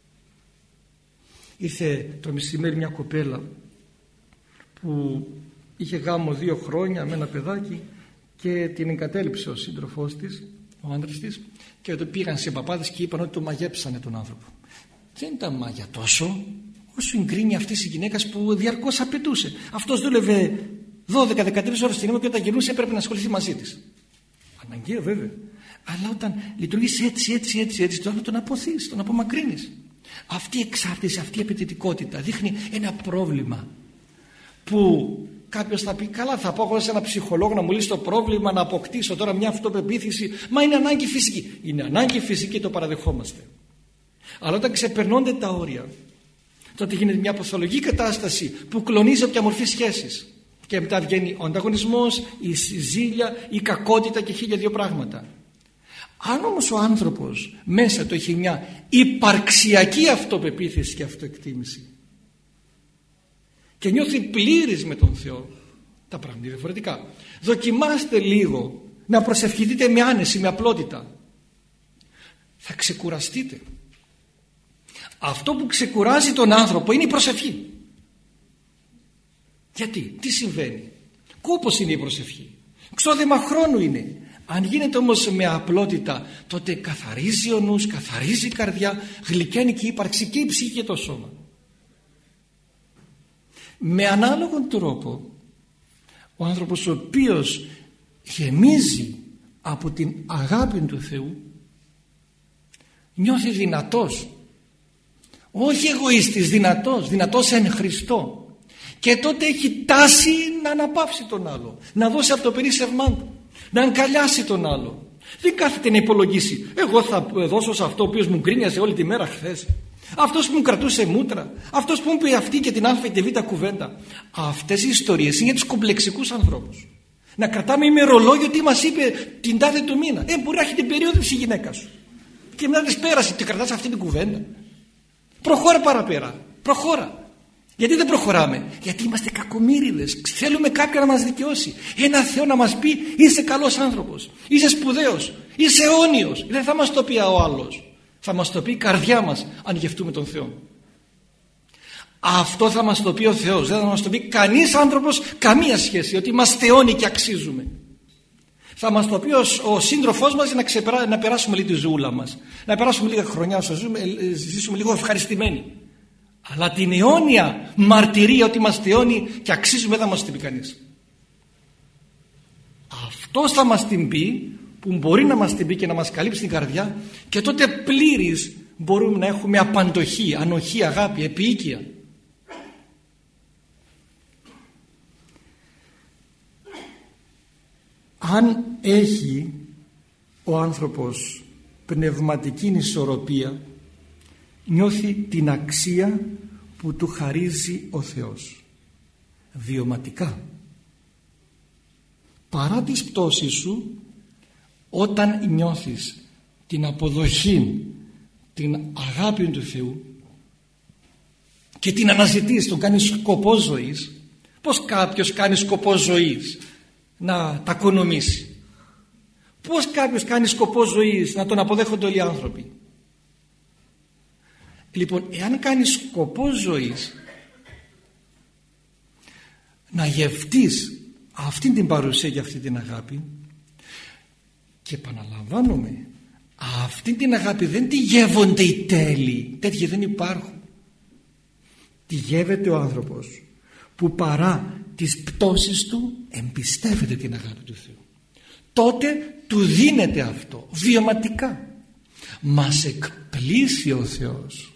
Ήρθε το μεσημέρι μια κοπέλα που είχε γάμο δύο χρόνια με ένα παιδάκι και την εγκατέλειψε ο σύντροφός της, ο άντρας της, και το πήγαν σε παπάδες και είπαν ότι το μαγέψανε τον άνθρωπο. Δεν ήταν μάγια τόσο όσο η γκρίνια αυτής η γυναίκας που διαρκώς απαιτούσε. Αυτός δούλευε δώδεκα με δεκατρείς ώρες την ημέρα και όταν γυρνούσε έπρεπε να ασχοληθεί μαζί της. Αναγκαίο βέβαια. Αλλά όταν λειτουργείς έτσι, έτσι, έτσι, έτσι, τώρα τον αποθείς, τον απομακρύνεις. Αυτή η εξάρτηση, αυτή η απαιτητικότητα δείχνει ένα πρόβλημα που κάποιος θα πει, καλά, θα πάω εγώ σε ένα ψυχολόγο να μου λύσει το πρόβλημα, να αποκτήσω τώρα μια αυτοπεποίθηση. Μα είναι ανάγκη φυσική. Είναι ανάγκη φυσική, το παραδεχόμαστε. Αλλά όταν ξεπερνώνται τα όρια, τότε γίνεται μια παθολογική κατάσταση που κλονίζει όποια μορφή σχέσης. Και μετά βγαίνει ο ανταγωνισμός, η ζήλια, η κακότητα και χίλια δύο πράγματα. Αν όμως ο άνθρωπος μέσα του έχει μια υπαρξιακή αυτοπεποίθηση και αυτοεκτίμηση και νιώθει πλήρης με τον Θεό, τα πράγματα είναι διαφορετικά. Δοκιμάστε λίγο να προσευχηθείτε με άνεση, με απλότητα. Θα ξεκουραστείτε. Αυτό που ξεκουράζει τον άνθρωπο είναι η προσευχή. Γιατί, τι συμβαίνει? Κόπος είναι η προσευχή, ξόδεμα χρόνου είναι. Αν γίνεται όμως με απλότητα, τότε καθαρίζει ο νους, καθαρίζει η καρδιά, γλυκαίνει και η ύπαρξη και η ψυχή και το σώμα. Με ανάλογον τρόπο, ο άνθρωπος ο οποίος γεμίζει από την αγάπη του Θεού νιώθει δυνατός, όχι εγωιστής, δυνατός, δυνατός εν Χριστώ, και τότε έχει τάση να αναπαύσει τον άλλο, να δώσει από το περίσσευμά του, να αγκαλιάσει τον άλλο. Δεν κάθεται να υπολογίσει, εγώ θα δώσω σε αυτό ο οποίος μου γκρίνιαζε όλη τη μέρα χθες, αυτός που μου κρατούσε μούτρα, αυτός που μου πει αυτή και την α και τη β κουβέντα. Αυτές οι ιστορίες είναι για τους κομπλεξικούς ανθρώπους. Να κρατάμε ημερολόγιο τι μας είπε την τάδε του μήνα. Ε, μπορεί να έχει την περίοδος η γυναίκα σου και μετά της πέρασε και κρατάς αυτή την κουβέντα. Προχώρα παραπέρα, προχώρα. Γιατί δεν προχωράμε? Γιατί είμαστε κακομοίριδες. Θέλουμε κάποιον να μας δικαιώσει. Ένα Θεό να μας πει, είσαι καλός άνθρωπος, είσαι σπουδαίος, είσαι αιώνιος. Δεν θα μας το πει ο άλλος. Θα μας το πει η καρδιά μας, αν γευτούμε τον Θεό. Αυτό θα μας το πει ο Θεός. Δεν θα μας το πει κανείς άνθρωπος, καμία σχέση, ότι είμαστε αιώνιοι και αξίζουμε. Θα μας το πει ο, ο σύντροφός μας για να, ξεπερά, να περάσουμε λίγο τη ζούλα μας, να περάσουμε λίγα χρονιά, να ζήσουμε, ζήσουμε λίγο ευχαριστημένοι. αλλά την αιώνια μαρτυρία ότι είμαστε αιώνιοι και αξίζουμε, δεν μας την πει κανείς. Αυτός θα μας την πει, που μπορεί να μας την πει και να μας καλύψει την καρδιά, και τότε πλήρης μπορούμε να έχουμε απαντοχή, ανοχή, αγάπη, επίοικια. Αν έχει ο άνθρωπος πνευματική ισορροπία, νιώθει την αξία που του χαρίζει ο Θεός βιωματικά. Παρά τις πτώσεις σου, όταν νιώθεις την αποδοχή, την αγάπη του Θεού και την αναζητείς, τον κάνεις σκοπό ζωής. Πώς κάποιος κάνει σκοπό ζωής να τα οικονομήσει? Πώς κάποιος κάνει σκοπό ζωής να τον αποδέχονται όλοι οι άνθρωποι? Λοιπόν, εάν κάνεις σκοπό ζωής να γευτείς αυτή την παρουσία και αυτή την αγάπη, και επαναλαμβάνομαι, αυτή την αγάπη δεν τη γεύονται οι τέλειοι, τέτοιοι δεν υπάρχουν. Τη γεύεται ο άνθρωπος που παρά τις πτώσεις του εμπιστεύεται την αγάπη του Θεού. Τότε του δίνεται αυτό βιωματικά. Μας εκπλήσει ο Θεός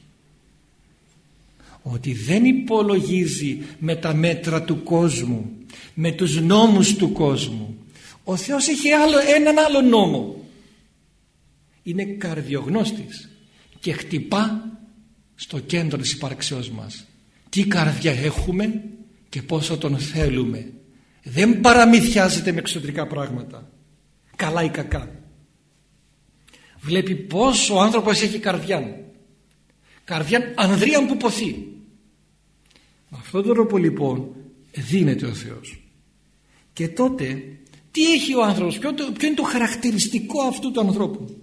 ότι δεν υπολογίζει με τα μέτρα του κόσμου, με τους νόμους του κόσμου. Ο Θεός είχε άλλο, έναν άλλο νόμο. Είναι καρδιογνώστης και χτυπά στο κέντρο της υπάρξεώς μας. Τι καρδιά έχουμε και πόσο τον θέλουμε. Δεν παραμυθιάζεται με εξωτερικά πράγματα, καλά ή κακά. Βλέπει πόσο ο άνθρωπος έχει καρδιά, καρδιά ανδρείαν που ποθεί. Με αυτόν τον τρόπο λοιπόν δίνεται ο Θεός. Και τότε τι έχει ο άνθρωπος, ποιο, ποιο είναι το χαρακτηριστικό αυτού του ανθρώπου?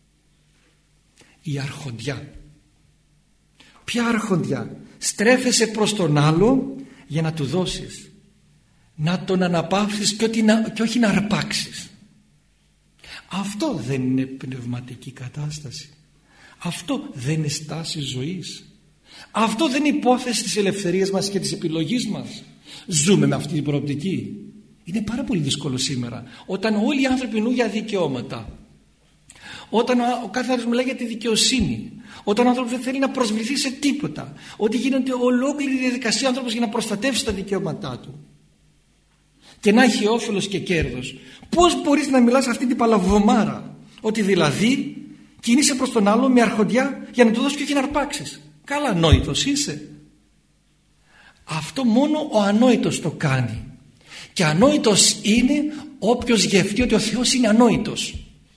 Η αρχοντιά. Ποια αρχοντιά? Στρέφεσαι προς τον άλλο για να του δώσεις, να τον αναπαύσεις και, ότι να, και όχι να αρπάξεις. Αυτό δεν είναι πνευματική κατάσταση. Αυτό δεν είναι στάση ζωής. Αυτό δεν είναι υπόθεση της ελευθερίας μας και της επιλογής μας. Ζούμε με αυτή την προοπτική. Είναι πάρα πολύ δύσκολο σήμερα, όταν όλοι οι άνθρωποι μιλούν για δικαιώματα, όταν ο κάθε άνθρωπος μιλάει για τη δικαιοσύνη, όταν ο άνθρωπος δεν θέλει να προσβληθεί σε τίποτα, ότι γίνεται ολόκληρη διαδικασία ο άνθρωπος για να προστατεύσει τα δικαιώματά του και να έχει όφελος και κέρδος. Πώς μπορείς να μιλάς αυτή την παλαβομάρα, ότι δηλαδή κινείσαι προς τον άλλο με αρχοντιά για να του δώσεις και όχι να αρπάξεις? Καλά, ανόητος είσαι. Αυτό μόνο ο ανόητος το κάνει. Και ανόητος είναι όποιος γευτεί ότι ο Θεός είναι ανόητος.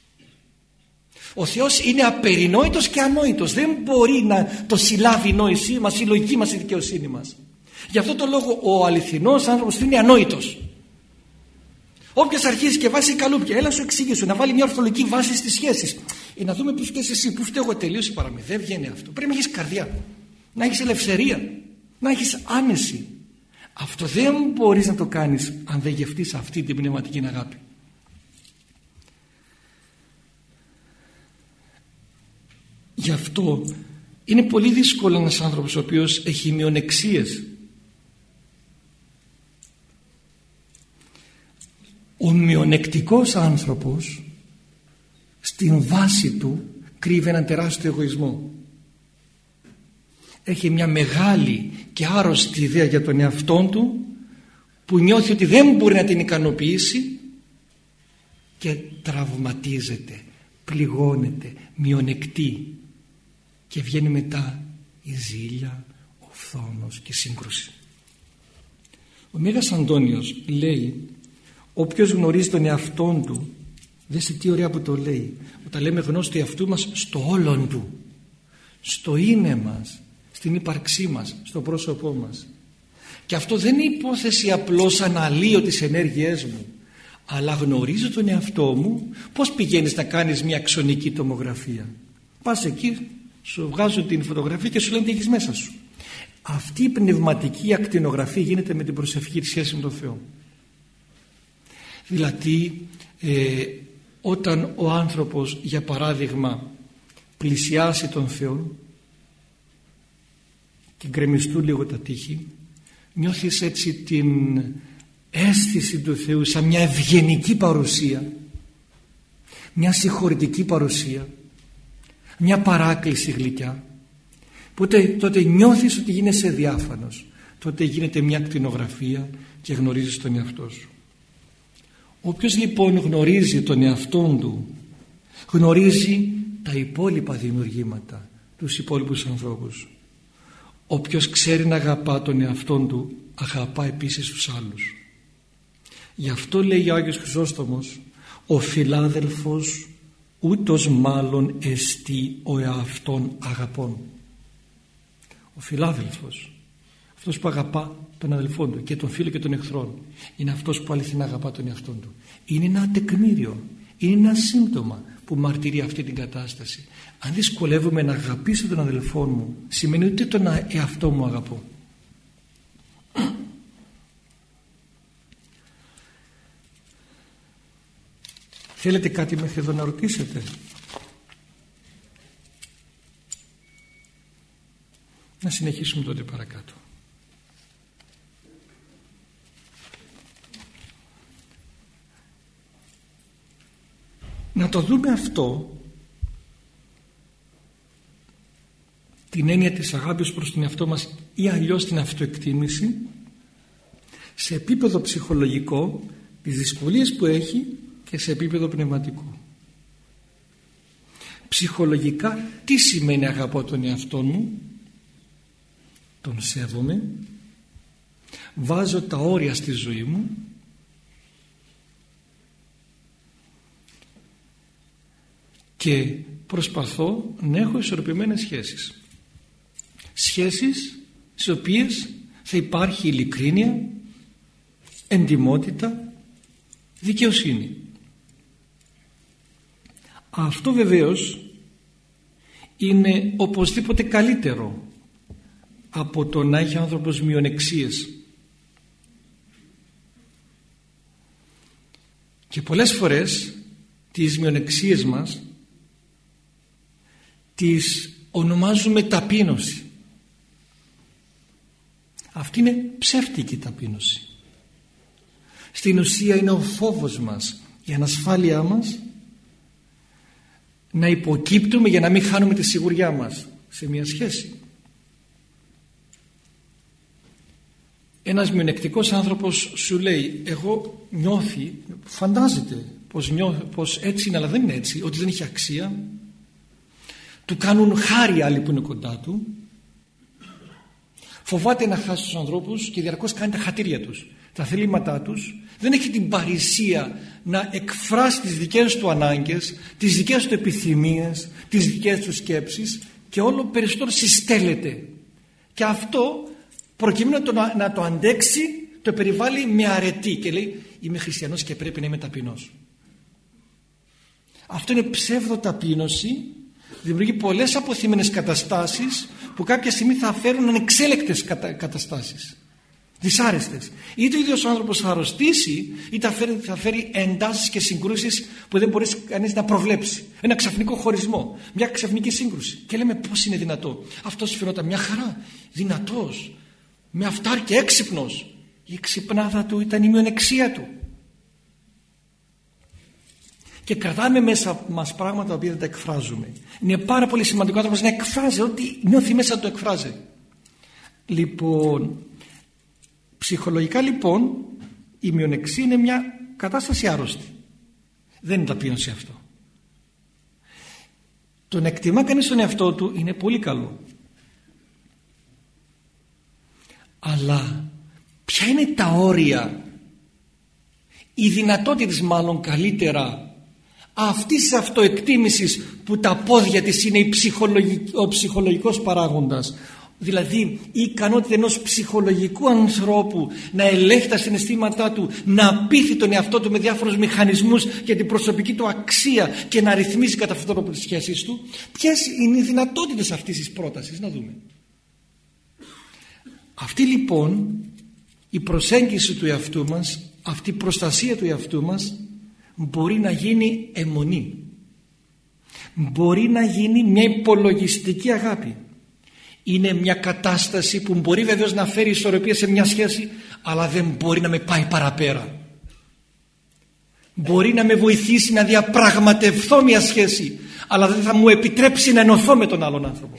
Ο Θεός είναι απερινόητος και ανόητος. Δεν μπορεί να το συλλάβει η νόησή μας, η λογική μας, η δικαιοσύνη μας. Γι' αυτό το λόγο ο αληθινός άνθρωπος είναι ανόητος. Όποιος αρχίσει και βάζει καλούπια, έλα σου εξήγησου, να βάλει μια ορθολογική βάση στις σχέσεις. Ε, να δούμε που φταίς εσύ, που φταίω εγώ, τελείωσε η παραμύθι. Δεν βγαίνει αυτό. Πρέπει να έχεις καρδιά, να έχεις ελευθερία, να έχεις άνεση. Αυτό δεν μπορείς να το κάνεις αν δεν γευτείς αυτή την πνευματική αγάπη. Γι' αυτό είναι πολύ δύσκολο ένας άνθρωπος ο οποίος έχει μειονεξίες. Ο μειονεκτικός άνθρωπος στην βάση του κρύβει έναν τεράστιο εγωισμό. Έχει μια μεγάλη και άρρωστη ιδέα για τον εαυτόν του, που νιώθει ότι δεν μπορεί να την ικανοποιήσει και τραυματίζεται, πληγώνεται, μειονεκτεί και βγαίνει μετά η ζήλια, ο φθόνος και η σύγκρουση. Ο Μέγας Αντώνιος λέει, όποιος γνωρίζει τον εαυτόν του, δέστε τι ωραία που το λέει, όταν λέμε γνώση του εαυτού μας, στο όλον του, στο είναι μας, στην ύπαρξή μας, στο πρόσωπό μας. Και αυτό δεν είναι υπόθεση απλώς αναλύω τις ενέργειές μου, αλλά γνωρίζω τον εαυτό μου. Πώς πηγαίνεις να κάνεις μια αξονική τομογραφία? Πας εκεί, σου βγάζουν την φωτογραφία και σου λένε τι έχεις μέσα σου. Αυτή η πνευματική ακτινογραφία γίνεται με την προσευχή, τη σχέση με τον Θεό. Δηλαδή ε, όταν ο άνθρωπος, για παράδειγμα, πλησιάσει τον Θεό και γκρεμιστούν λίγο τα τείχη, νιώθεις έτσι την αίσθηση του Θεού σαν μια ευγενική παρουσία, μια συγχωρητική παρουσία, μια παράκληση γλυκιά. Οπότε τότε νιώθεις ότι γίνεσαι διάφανος, τότε γίνεται μια κτηνογραφία και γνωρίζεις τον εαυτό σου. Όποιος λοιπόν γνωρίζει τον εαυτόν του, γνωρίζει τα υπόλοιπα δημιουργήματα, τους υπόλοιπους ανθρώπους. Όποιος ξέρει να αγαπά τον εαυτόν του, αγαπά επίσης τους άλλους. Γι' αυτό λέει ο Άγιος Χρυσόστομος, ο φιλάδελφος ούτως μάλλον εστί ο εαυτόν αγαπών. Ο φιλάδελφος, αυτός που αγαπά τον αδελφόν του και τον φίλο και τον εχθρόν, είναι αυτός που αληθινά αγαπά τον εαυτόν του. Είναι ένα τεκμήριο, είναι ένα σύμπτωμα που μαρτυρεί αυτή την κατάσταση. Αν δυσκολεύομαι να αγαπήσω τον αδελφό μου, σημαίνει ότι τον εαυτό μου αγαπώ. Θέλετε κάτι μέχρι εδώ να ρωτήσετε? Να συνεχίσουμε τότε παρακάτω. Να το δούμε αυτό, την έννοια της αγάπης προς τον εαυτό μας ή αλλιώς την αυτοεκτίμηση, σε επίπεδο ψυχολογικό, τις δυσκολίες που έχει και σε επίπεδο πνευματικό. Ψυχολογικά τι σημαίνει αγαπώ τον εαυτό μου? Τον σέβομαι, βάζω τα όρια στη ζωή μου, και προσπαθώ να έχω ισορροπημένες σχέσεις. Σχέσεις στις οποίες θα υπάρχει ειλικρίνεια, εντιμότητα, δικαιοσύνη. Αυτό βεβαίως είναι οπωσδήποτε καλύτερο από το να έχει άνθρωπος μειονεξίες. Και πολλές φορές τις μειονεξίες μας τις ονομάζουμε ταπείνωση. Αυτή είναι ψεύτικη ταπείνωση. Στην ουσία είναι ο φόβος μας, η ανασφάλειά μας να υποκύπτουμε για να μην χάνουμε τη σιγουριά μας σε μια σχέση. Ένας μειονεκτικός άνθρωπος σου λέει, εγώ νιώθει, φαντάζεται πως, νιώ, πως έτσι είναι, αλλά δεν είναι έτσι, ότι δεν έχει αξία. Του κάνουν χάρη άλλοι που είναι κοντά του. Φοβάται να χάσει τους ανθρώπους και διαρκώς κάνει τα χατήρια τους, τα θελήματά τους. Δεν έχει την παρησία να εκφράσει τις δικές του ανάγκες, τις δικές του επιθυμίες, τις δικές του σκέψεις, και όλο περισσότερο συστέλλεται. Και αυτό, προκειμένου να το, να το αντέξει, το περιβάλλει με αρετή και λέει, είμαι χριστιανός και πρέπει να είμαι ταπεινός. Αυτό είναι ψεύδο ταπείνωση. Δημιουργεί πολλές αποθυμένες καταστάσεις που κάποια στιγμή θα φέρουν ανεξέλεκτες κατα... καταστάσεις, δυσάρεστες. Είτε ο ίδιος ο άνθρωπος θα αρρωστήσει, είτε θα φέρει, θα φέρει εντάσεις και συγκρούσεις που δεν μπορεί κανείς να προβλέψει. Ένα ξαφνικό χωρισμό, μια ξαφνική σύγκρουση. Και λέμε, πώς είναι δυνατό? Αυτός φαινόταν μια χαρά, δυνατός, με αυτάρκεια, έξυπνος. Η ξυπνάδα του ήταν η μειονεξία του. Και κρατάμε μέσα μας πράγματα τα οποία δεν τα εκφράζουμε. Είναι πάρα πολύ σημαντικό άνθρωπος να εκφράζει ό,τι νιώθει μέσα, το εκφράζει. Λοιπόν, ψυχολογικά λοιπόν η μειονεξία είναι μια κατάσταση άρρωστη. Δεν είναι ταπείνωση αυτό. Το να εκτιμά κανείς τον εαυτό του είναι πολύ καλό. Αλλά ποια είναι τα όρια, οι δυνατότητες μάλλον καλύτερα, αυτής της αυτοεκτίμησης που τα πόδια της είναι η ψυχολογική, ο ψυχολογικός παράγοντας, δηλαδή η ικανότητα ενός ψυχολογικού ανθρώπου να ελέγχει τα συναισθήματά του, να πείθει τον εαυτό του με διάφορους μηχανισμούς για την προσωπική του αξία και να ρυθμίσει κατά αυτόν τον τρόπο τις σχέσεις του. Ποιες είναι οι δυνατότητες αυτής της πρότασης? Να δούμε. Αυτή λοιπόν η προσέγγιση του εαυτού μας, αυτή η προστασία του εαυτού μας μπορεί να γίνει αιμονή, μπορεί να γίνει μια υπολογιστική αγάπη. Είναι μια κατάσταση που μπορεί βεβαίως να φέρει ισορροπία σε μια σχέση, αλλά δεν μπορεί να με πάει παραπέρα. Μπορεί να με βοηθήσει να διαπραγματευθώ μια σχέση, αλλά δεν θα μου επιτρέψει να ενωθώ με τον άλλον άνθρωπο.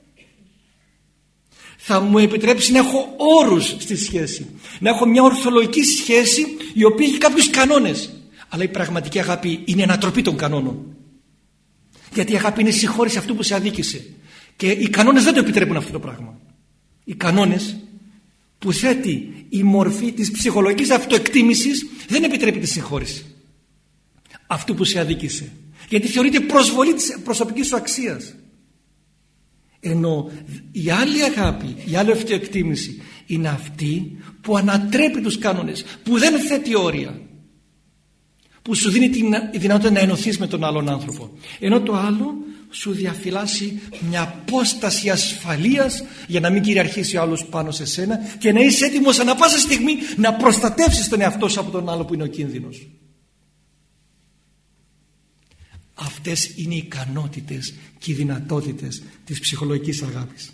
Θα μου επιτρέψει να έχω όρους στη σχέση, να έχω μια ορθολογική σχέση η οποία έχει κάποιους κανόνες. Αλλά η πραγματική αγάπη είναι η ανατροπή των κανόνων. Γιατί η αγάπη είναι η συγχώρεση αυτού που σε αδίκησε. Και οι κανόνες δεν το επιτρέπουν αυτό το πράγμα. Οι κανόνες που θέτει η μορφή της ψυχολογικής αυτοεκτίμησης δεν επιτρέπει τη συγχώρεση αυτού που σε αδίκησε. Γιατί θεωρείται προσβολή της προσωπικής σου αξίας. Ενώ η άλλη αγάπη, η άλλη αυτοεκτίμηση είναι αυτή που ανατρέπει τους κανόνες, που δεν θέτει όρια, που σου δίνει τη δυνατότητα να ενωθείς με τον άλλον άνθρωπο. Ενώ το άλλο σου διαφυλάσσει μια απόσταση ασφαλείας για να μην κυριαρχήσει ο άλλος πάνω σε σένα και να είσαι έτοιμος ανά πάσα στιγμή να προστατεύσεις τον εαυτό σου από τον άλλο που είναι ο κίνδυνος. Αυτές είναι οι ικανότητες και οι δυνατότητες της ψυχολογικής αγάπης,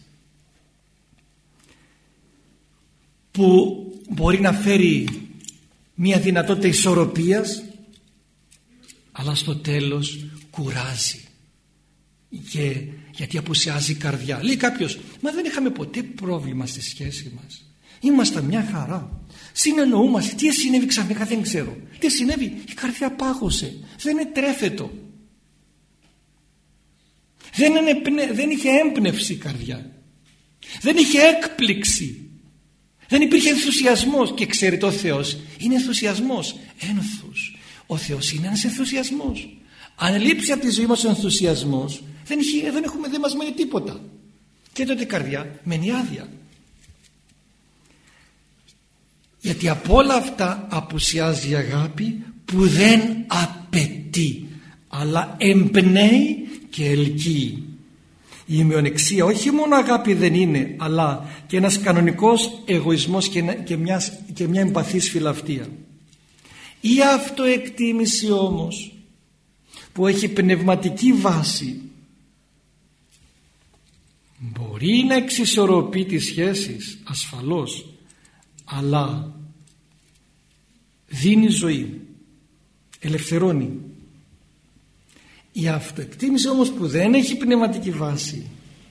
που μπορεί να φέρει μια δυνατότητα ισορροπίας, αλλά στο τέλος κουράζει, και, γιατί απουσιάζει η καρδιά. Λέει κάποιος, μα δεν είχαμε ποτέ πρόβλημα στη σχέση μας, ήμασταν μια χαρά, συνεννοούμαστε, τι συνέβη ξαφνικά δεν ξέρω, τι συνέβη, η καρδιά πάγωσε, δεν είναι τρέφετο, δεν, είναι, δεν είχε έμπνευση η καρδιά, δεν είχε έκπληξη, δεν υπήρχε ενθουσιασμός. Και ξέρετε, ο Θεός είναι ενθουσιασμός, ένθους. Ο Θεός είναι ένας ενθουσιασμός. Αν λείψει από τη ζωή μας ο ενθουσιασμός, δεν, έχει, δεν, έχουμε, δεν μας μένει τίποτα. Και τότε η καρδιά μένει άδεια. Γιατί από όλα αυτά απουσιάζει η αγάπη που δεν απαιτεί, αλλά εμπνέει και ελκύει. Η μειονεξία όχι μόνο αγάπη δεν είναι, αλλά και ένας κανονικός εγωισμός και, και, μιας, και μια εμπαθής φιλαυτία. Η αυτοεκτίμηση όμως που έχει πνευματική βάση μπορεί να εξισορροπεί τις σχέσεις ασφαλώς, αλλά δίνει ζωή, ελευθερώνει. Η αυτοεκτίμηση όμως που δεν έχει πνευματική βάση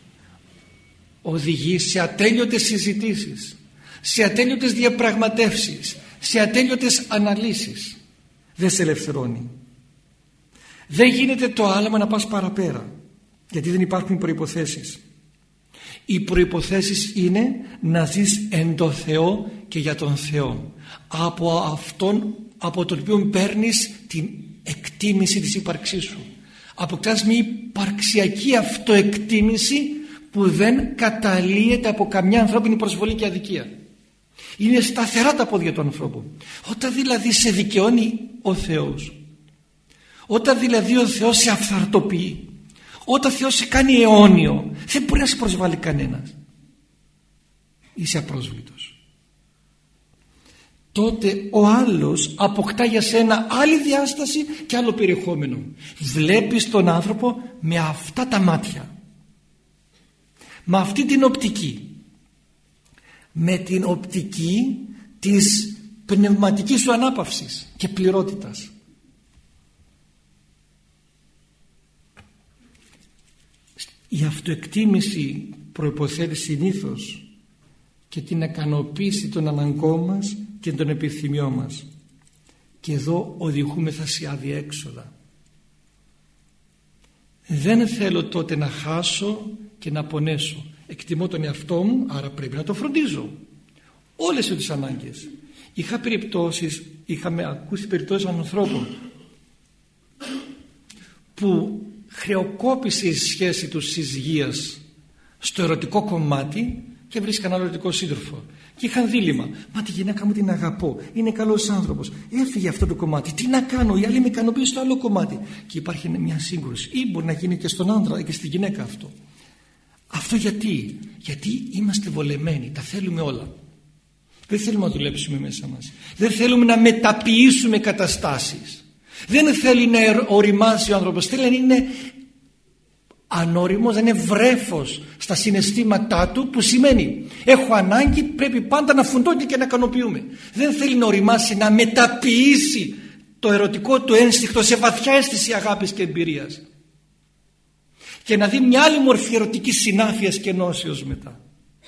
οδηγεί σε ατέλειωτες συζητήσεις, σε ατέλειωτες διαπραγματεύσεις, σε ατέλειωτες αναλύσεις. Δεν σε ελευθερώνει. Δεν γίνεται το άλμα να πας παραπέρα, γιατί δεν υπάρχουν προϋποθέσεις. Οι προϋποθέσεις είναι να ζεις εν το Θεό και για τον Θεό, από αυτόν από τον οποίο παίρνεις την εκτίμηση της ύπαρξής σου. Αποκτάς μια υπαρξιακή αυτοεκτίμηση που δεν καταλύεται από καμιά ανθρώπινη προσβολή και αδικία. Είναι σταθερά τα πόδια του ανθρώπου. Όταν δηλαδή σε δικαιώνει ο Θεός, όταν δηλαδή ο Θεός σε αυθαρτοποιεί, όταν ο Θεός σε κάνει αιώνιο, δεν μπορεί να σε προσβάλλει κανένας. Είσαι απρόσβλητος. Τότε ο άλλος αποκτά για σένα άλλη διάσταση και άλλο περιεχόμενο. Βλέπεις τον άνθρωπο με αυτά τα μάτια, με αυτή την οπτική, με την οπτική της πνευματικής σου ανάπαυσης και πληρότητας. Η αυτοεκτίμηση προϋποθέτει συνήθως και την ικανοποίηση των αναγκών μας και των επιθυμιών μας, και εδώ οδηγούμεθα σε αδιέξοδα. Δεν θέλω τότε να χάσω και να πονέσω. Εκτιμώ τον εαυτό μου, άρα πρέπει να το φροντίζω όλες τις ανάγκες. Είχα περιπτώσεις, είχαμε ακούσει περιπτώσεις ανθρώπων που χρεοκόπησε η σχέση τους συζυγίας στο ερωτικό κομμάτι και βρίσκαν άλλο ερωτικό σύντροφο και είχαν δίλημμα. Μα τη γυναίκα μου την αγαπώ, είναι καλός άνθρωπος, έφυγε αυτό το κομμάτι, τι να κάνω, η άλλη με ικανοποιεί στο άλλο κομμάτι, και υπάρχει μια σύγκρουση. Ή μπορεί να γίνει και στον άντρα και στη γυναίκα αυτό. Αυτό γιατί, γιατί είμαστε βολεμένοι, τα θέλουμε όλα. Δεν θέλουμε να δουλέψουμε μέσα μας, δεν θέλουμε να μεταποιήσουμε καταστάσεις, δεν θέλει να οριμάσει ο άνθρωπος, θέλει να είναι ανώριμος, δεν είναι βρέφος στα συναισθήματά του, που σημαίνει έχω ανάγκη, πρέπει πάντα να φουντώνει και να ικανοποιούμε. Δεν θέλει να οριμάσει, να μεταποιήσει το ερωτικό του ένστικτο σε βαθιά αίσθηση αγάπης και εμπειρίας και να δει μια άλλη μορφή ερωτικής συνάφειας και ενώσεως μετά.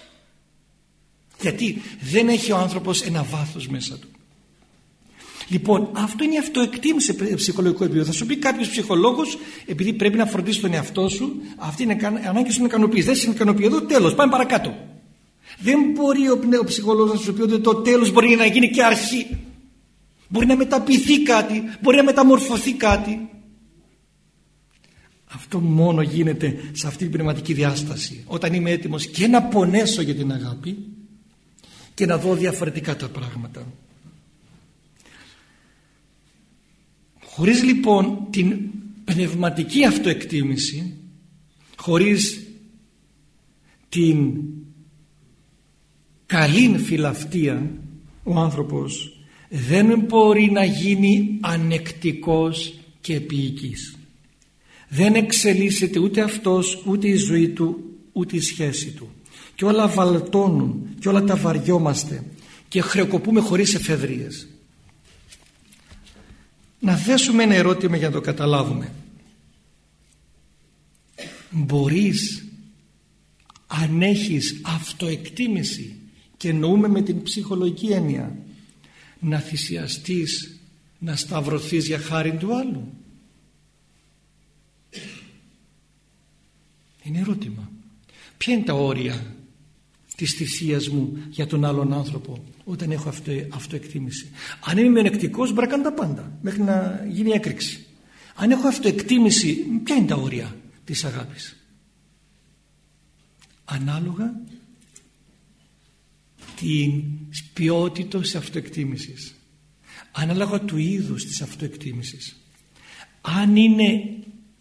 Γιατί δεν έχει ο άνθρωπος ένα βάθος μέσα του. Λοιπόν, αυτό είναι η αυτοεκτίμηση σε ψυχολογικό επίπεδο. Θα σου πει κάποιος ψυχολόγος, επειδή πρέπει να φροντίσει τον εαυτό σου, αυτή είναι ανάγκη σου να ικανοποιήσει. Δεν σε ικανοποιεί εδώ, τέλος, πάμε παρακάτω. Δεν μπορεί ο, ο ψυχολόγος να σου πει ότι το τέλος μπορεί να γίνει και αρχή. Μπορεί να μεταποιηθεί κάτι, μπορεί να μεταμορφωθεί κάτι. Αυτό μόνο γίνεται σε αυτή την πνευματική διάσταση. Όταν είμαι έτοιμος και να πονέσω για την αγάπη και να δω διαφορετικά τα πράγματα. Χωρίς λοιπόν την πνευματική αυτοεκτίμηση, χωρίς την καλή φιλαυτία, ο άνθρωπος δεν μπορεί να γίνει ανεκτικός και επίοικης. Δεν εξελίσσεται ούτε αυτός, ούτε η ζωή του, ούτε η σχέση του. Και όλα βαλτώνουν και όλα τα βαριόμαστε και χρεοκοπούμε χωρίς εφεδρίες. Να θέσουμε ένα ερώτημα για να το καταλάβουμε. Μπορείς, αν έχεις αυτοεκτίμηση, και εννοούμε με την ψυχολογική έννοια, να θυσιαστείς, να σταυρωθείς για χάρη του άλλου? Είναι ερώτημα. Ποια είναι τα όρια της θυσίας μου για τον άλλον άνθρωπο όταν έχω αυτο, αυτοεκτίμηση? Αν είμαι μειονεκτικός, μπορώ να κάνω τα πάντα μέχρι να γίνει έκρηξη. Αν έχω αυτοεκτίμηση, ποια είναι τα όρια της αγάπης? Ανάλογα την ποιότητα της αυτοεκτίμησης, ανάλογα του είδους της αυτοεκτίμησης. Αν είναι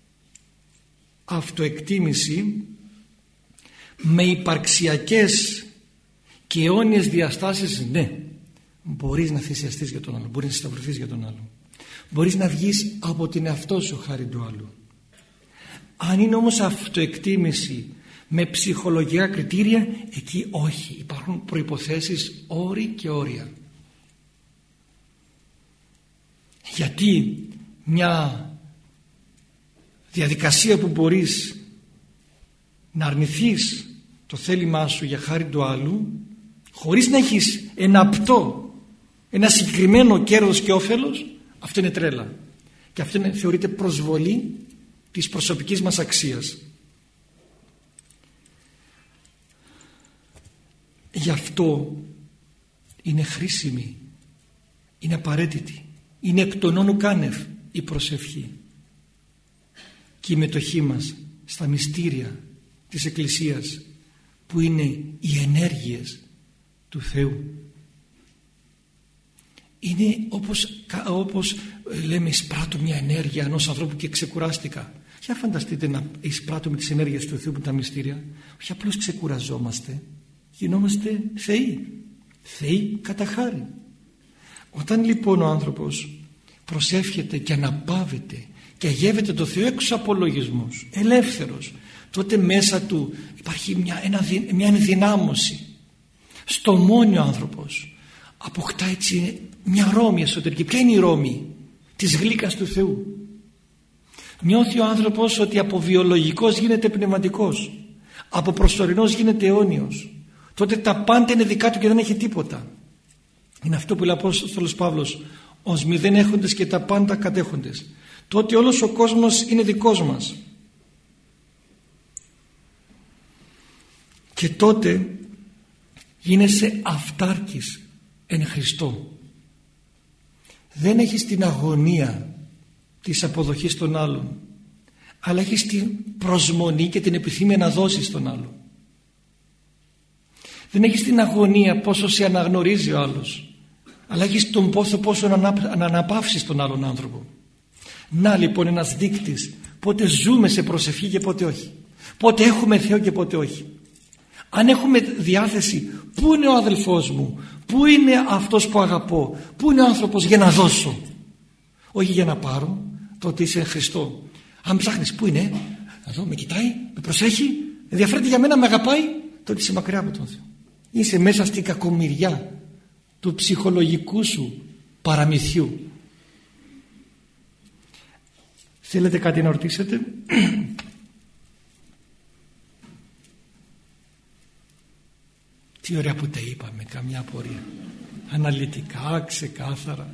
αυτοεκτίμηση με υπαρξιακές και αιώνιες διαστάσεις, ναι, μπορείς να θυσιαστείς για τον άλλο, μπορείς να σταυρωθείς για τον άλλο, μπορείς να βγεις από την εαυτό σου χάρη του άλλου. Αν είναι όμως αυτοεκτίμηση με ψυχολογικά κριτήρια, εκεί όχι, υπάρχουν προϋποθέσεις, όροι και όρια. Γιατί μια διαδικασία που μπορείς να αρνηθείς το θέλημά σου για χάρη του άλλου, χωρίς να έχεις ένα απτό, ένα συγκεκριμένο κέρδος και όφελος, αυτό είναι τρέλα. Και αυτό είναι, θεωρείται προσβολή της προσωπικής μας αξίας. Γι' αυτό είναι χρήσιμη, είναι απαραίτητη, είναι εκ των όνου κάνευ η προσευχή και η μετοχή μας στα μυστήρια της Εκκλησίας, που είναι οι ενέργειες του Θεού. Είναι όπως, όπως λέμε, εισπράττω μια ενέργεια ενός ανθρώπου και ξεκουράστηκα. Για φανταστείτε να εισπράττουμε τις ενέργειες του Θεού που τα μυστήρια. Όχι απλώς ξεκουραζόμαστε, γινόμαστε θεοί. Θεοί κατά χάρη. Όταν λοιπόν ο άνθρωπος προσεύχεται και αναπαύεται και αγεύεται το Θεό έξω από λογισμούς, ελεύθερος, τότε μέσα του υπάρχει μια, ένα, μια ενδυνάμωση. Στο μόνιο άνθρωπος αποκτά έτσι μια ρόμη εσωτερική. Ποια είναι η ρόμη? Της γλύκας του Θεού. Νιώθει ο άνθρωπος ότι από βιολογικός γίνεται πνευματικός, από προσωρινός γίνεται αιώνιος. Τότε τα πάντα είναι δικά του και δεν έχει τίποτα. Είναι αυτό που λέει ο Απόστολος Παύλος, ως μηδέν έχοντες και τα πάντα κατέχοντες. Τότε όλος ο κόσμος είναι δικός μας. Και τότε γίνεσαι αυτάρκης εν Χριστώ. Δεν έχεις την αγωνία της αποδοχής των άλλων, αλλά έχεις την προσμονή και την επιθυμία να δώσεις τον άλλο. Δεν έχεις την αγωνία πόσο σε αναγνωρίζει ο άλλος, αλλά έχεις τον πόθο πόσο να αναπαύσεις τον άλλον άνθρωπο. Να λοιπόν ένας δείκτης πότε ζούμε σε προσευχή και πότε όχι, πότε έχουμε Θεό και πότε όχι. Αν έχουμε διάθεση, πού είναι ο αδελφός μου, πού είναι αυτός που αγαπώ, πού είναι ο άνθρωπος για να δώσω, όχι για να πάρω, τότε είσαι Χριστό. Αν ψάχνεις πού είναι, Εδώ με κοιτάει, με προσέχει, ενδιαφέρεται για μένα, με αγαπάει, τότε είσαι μακριά από τον Θεό. Είσαι μέσα στην κακομοιριά του ψυχολογικού σου παραμυθιού. Θέλετε κάτι να ρωτήσετε? Τι ωραία που τα είπαμε, καμιά απορία. Αναλυτικά, ξεκάθαρα.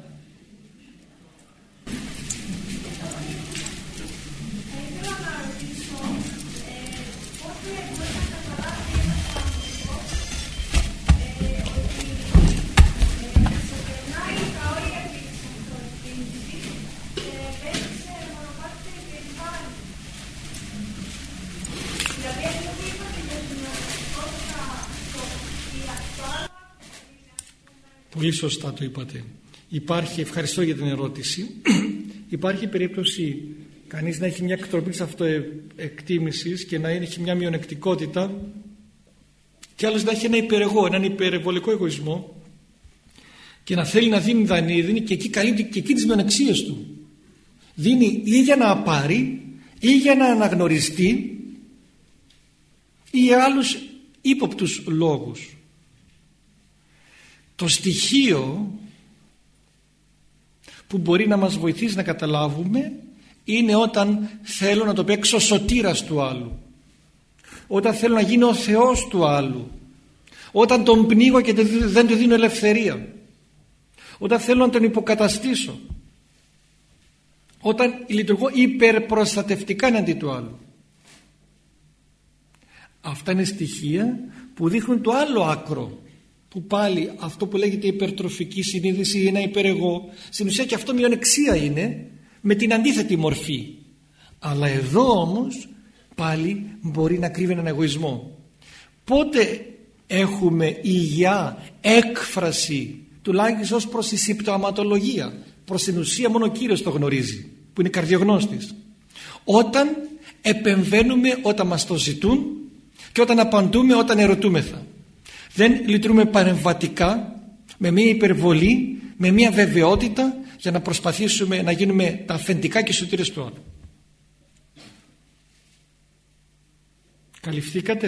Πολύ σωστά το είπατε. Υπάρχει, ευχαριστώ για την ερώτηση, υπάρχει περίπτωση κανείς να έχει μια εκτροπή της αυτοεκτίμησης και να έχει μια μειονεκτικότητα και άλλος να έχει ένα υπερεγώ, έναν υπερβολικό εγωισμό και να θέλει να δίνει δανείδι και εκεί καλύπτει και εκεί τις μειονεξίες του. Δίνει ή για να πάρει ή για να αναγνωριστεί ή για άλλους ύποπτους λόγους. Το στοιχείο που μπορεί να μας βοηθήσει να καταλάβουμε είναι όταν θέλω να το παίξω σωτήρας του άλλου, όταν θέλω να γίνω ο Θεός του άλλου, όταν τον πνίγω και δεν του δίνω ελευθερία, όταν θέλω να τον υποκαταστήσω, όταν λειτουργώ υπερπροστατευτικά εναντί του άλλου. Αυτά είναι στοιχεία που δείχνουν το άλλο άκρο, που πάλι αυτό που λέγεται υπερτροφική συνείδηση ή ένα υπερεγώ, στην ουσία και αυτό μειονεξία είναι με την αντίθετη μορφή. Αλλά εδώ όμως πάλι μπορεί να κρύβει έναν εγωισμό. Πότε έχουμε υγεία έκφραση, τουλάχιστον ως προς τη συμπτωματολογία, προς την ουσία μόνο ο Κύριος το γνωρίζει, που είναι καρδιογνώστης. Όταν επεμβαίνουμε όταν μας το ζητούν και όταν απαντούμε όταν ερωτούμεθα. Δεν λειτουργούμε παρεμβατικά, με μια υπερβολή, με μια βεβαιότητα για να προσπαθήσουμε να γίνουμε τα αφεντικά και σωτήρες του άλλου. Καλυφθήκατε?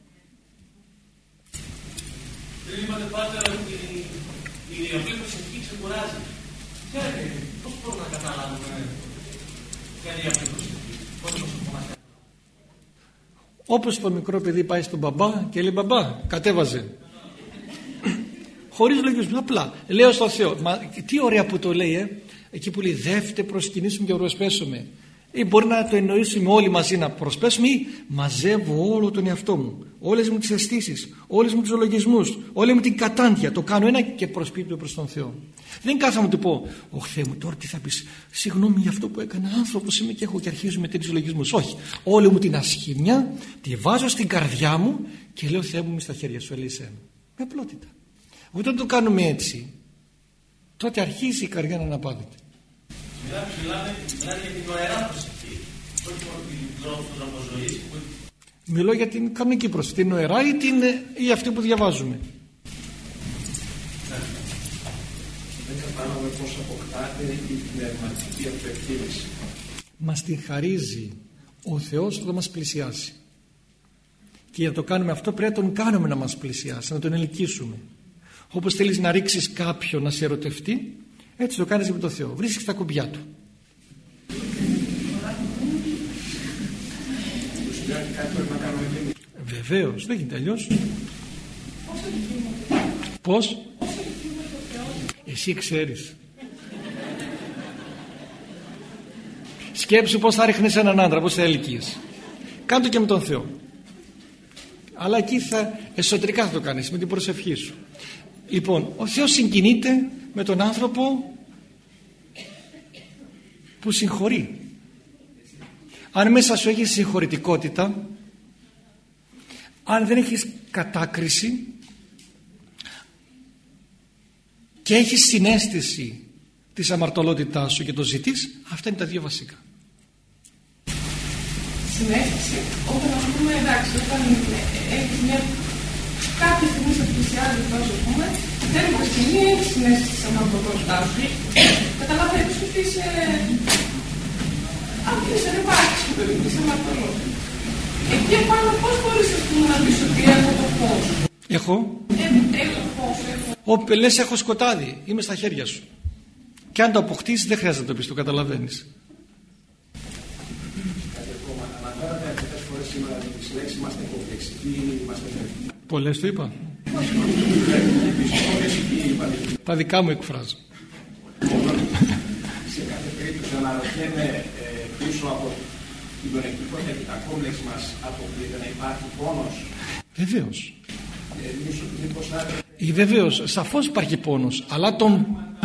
Δεν είπατε πάτερ ότι η ιδιωτική προσευχή ξεκουράζει. Πώς μπορούμε να καταλάβουμε ποια είναι η ιδιωτική προσευχή? Πώς μας inforμάται? Όπως το μικρό παιδί πάει στον μπαμπά και λέει μπαμπά κατέβαζε, χωρίς λογισμό, απλά λέω στο Θεό. Μα τι ωραία που το λέει, ε? Εκεί που λέει δεύτε προσκυνήσουμε και προσπέσουμε, ή μπορεί να το εννοήσουμε όλοι μαζί να προσπέσουμε, ή μαζεύω όλο τον εαυτό μου, όλες μου τις αισθήσεις, όλες μου τους λογισμούς, όλη μου την κατάντια, το κάνω ένα και προσποιούμε προς τον Θεό. Δεν κάθομαι να του πω «Ωχ Θεέ μου, τώρα τι θα πεις, συγγνώμη για αυτό που έκανα, άνθρωπος είμαι και έχω και αρχίζω με τέτοιους λογισμούς». Όχι, όλη μου την ασχήμια τη βάζω στην καρδιά μου και λέω «Θεέ μου, είμαι στα χέρια σου, ελεήσέ μου». Με απλότητα. Όταν το κάνουμε έτσι, τότε αρχίζει η καρδιά να αναπαύεται. Μιλάμε για την νοερά προσευχή, όχι μόνο την τρόπο ζωής. Μιλώ για την κανονική προσευχή, την νοερά ή, την, ή αυτή που διαβάζουμε. Δεν κατάλαβα πώς αποκτάται η πνευματική αυτοεκτίμηση. Μας την χαρίζει ο Θεός όταν μας πλησιάσει. Και για να το κάνουμε αυτό πρέπει να τον κάνουμε να μας πλησιάσει, να τον ελκύσουμε. Όπως θέλεις να ρίξεις κάποιον να σε ερωτευτεί, έτσι το κάνεις με τον Θεό. Βρίσκεις τα κουμπιά του. Βεβαίως, δεν γίνεται αλλιώς. Πώς? Εσύ ξέρεις. Σκέψου πώς θα ρίχνεις έναν άντρα, πώς θα ελκύεις. Κάντο και με τον Θεό. Αλλά εκεί θα εσωτερικά θα το κάνεις, με την προσευχή σου. Λοιπόν, ο Θεός συγκινείται με τον άνθρωπο που συγχωρεί. Αν μέσα σου έχεις συγχωρητικότητα, αν δεν έχεις κατάκριση και έχεις συναίσθηση της αμαρτωλότητάς σου και το ζητείς, αυτά είναι τα δύο βασικά. Συναίσθηση, όταν ας πούμε, εντάξει, όταν έχεις μια κάποια στιγμή σε πλησιάζει αυτό, ας πούμε, δεν έχεις και μία έχεις συναίσθηση της αμαρτωλότητάς σου. Καταλαβαίνεις ότι είσαι άφησε ρεπάξεις που παιδί σε ματώνω. Εκεί επάνω πώς μπορείς να πεις ότι έχω το φως? Έχω. Ε, έχω φως, έχω. Όπου λες έχω σκοτάδι, είμαι στα χέρια σου. Και αν το αποκτήσεις δεν χρειάζεται να το πεις, το καταλαβαίνεις. Κάτι ακόμα. Αναφέρατε αρκετές φορές σήμερα τις λέξεις είμαστε κομπλεξικοί, είμαστε θεραπευτικοί. Πολλές το είπα. Τα δικά μου εκφράζω. Σε κάθε περίπτωση αναρωτιέμαι πίσω από την πονεκτικότητα και τα κόμπλεξ μας αποκλείται να υπάρχει πόνος. Βεβαίως. Ε, Βεβαίως, σαφώς υπάρχει πόνος, αλλά τον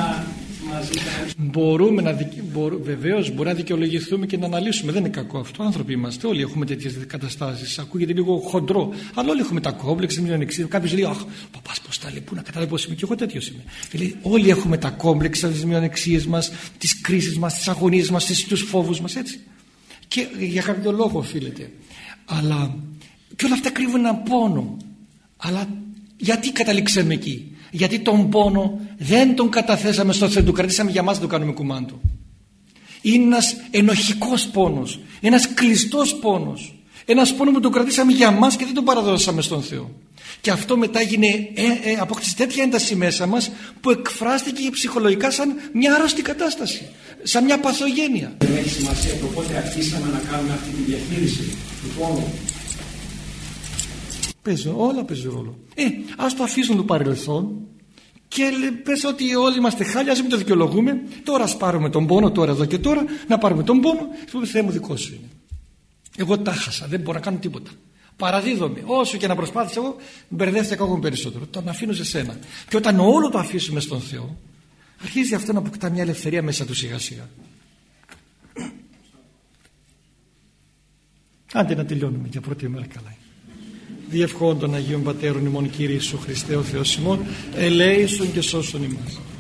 μπορούμε να δικαι... μπορού... βεβαίως μπορεί να δικαιολογηθούμε και να αναλύσουμε. Δεν είναι κακό αυτό. Άνθρωποι είμαστε. Όλοι έχουμε τέτοιες καταστάσεις. Ακούγεται λίγο χοντρό, αλλά όλοι έχουμε τα κόμπλεξ, την μειονεξία. Κάποιος λέει, αχ, παπάς πώς τα λέει, πού να καταλάβει πώς είμαι. Και εγώ τέτοιος είμαι. Δηλαδή, όλοι έχουμε τα κόμπλεξ, τις μειονεξίες μας, τις κρίσεις μας, τις αγωνίες μας, τους φόβους μας, έτσι. Και για κάποιο λόγο οφείλεται. Αλλά και όλα αυτά κρύβουν έναν πόνο. Αλλά γιατί καταλήξαμε εκεί? Γιατί τον πόνο δεν τον καταθέσαμε στο Θεό, τον κρατήσαμε για μας, δεν το κάνουμε κουμάντο. Είναι ένας ενοχικός πόνος, ένας κλειστός πόνος, ένας πόνος που τον κρατήσαμε για μας και δεν τον παραδώσαμε στον Θεό. Και αυτό μετά έγινε, ε, ε, απόκτησε τέτοια ένταση μέσα μας που εκφράστηκε ψυχολογικά σαν μια άρρωστη κατάσταση, σαν μια παθογένεια. Δεν έχει σημασία το πότε αρχίσαμε να κάνουμε αυτή τη διαχείριση του πόνου. Παίζουν, όλα παίζουν ρόλο. Ε, ας το αφήσουν το παρελθόν και πες ότι όλοι είμαστε χάλια, ας μην το δικαιολογούμε. Τώρα ας πάρουμε τον πόνο, τώρα εδώ και τώρα, να πάρουμε τον πόνο. Το Θεέ μου δικό σου είναι. Εγώ τα χάσα, δεν μπορώ να κάνω τίποτα. Παραδίδομαι. Όσο και να προσπάθησα εγώ, μπερδεύτηκα ακόμα περισσότερο. Τον αφήνω σε σένα. Και όταν όλο το αφήσουμε στον Θεό, αρχίζει αυτό να αποκτά μια ελευθερία μέσα του σιγά σιγά. Άντε να τελειώνουμε για πρώτη μέρα καλά. Διευχών των Αγίων Πατέρων ημών Κύριε Ιησού Χριστέ ο Θεός ημών, ελέησον και σώσον ημάς.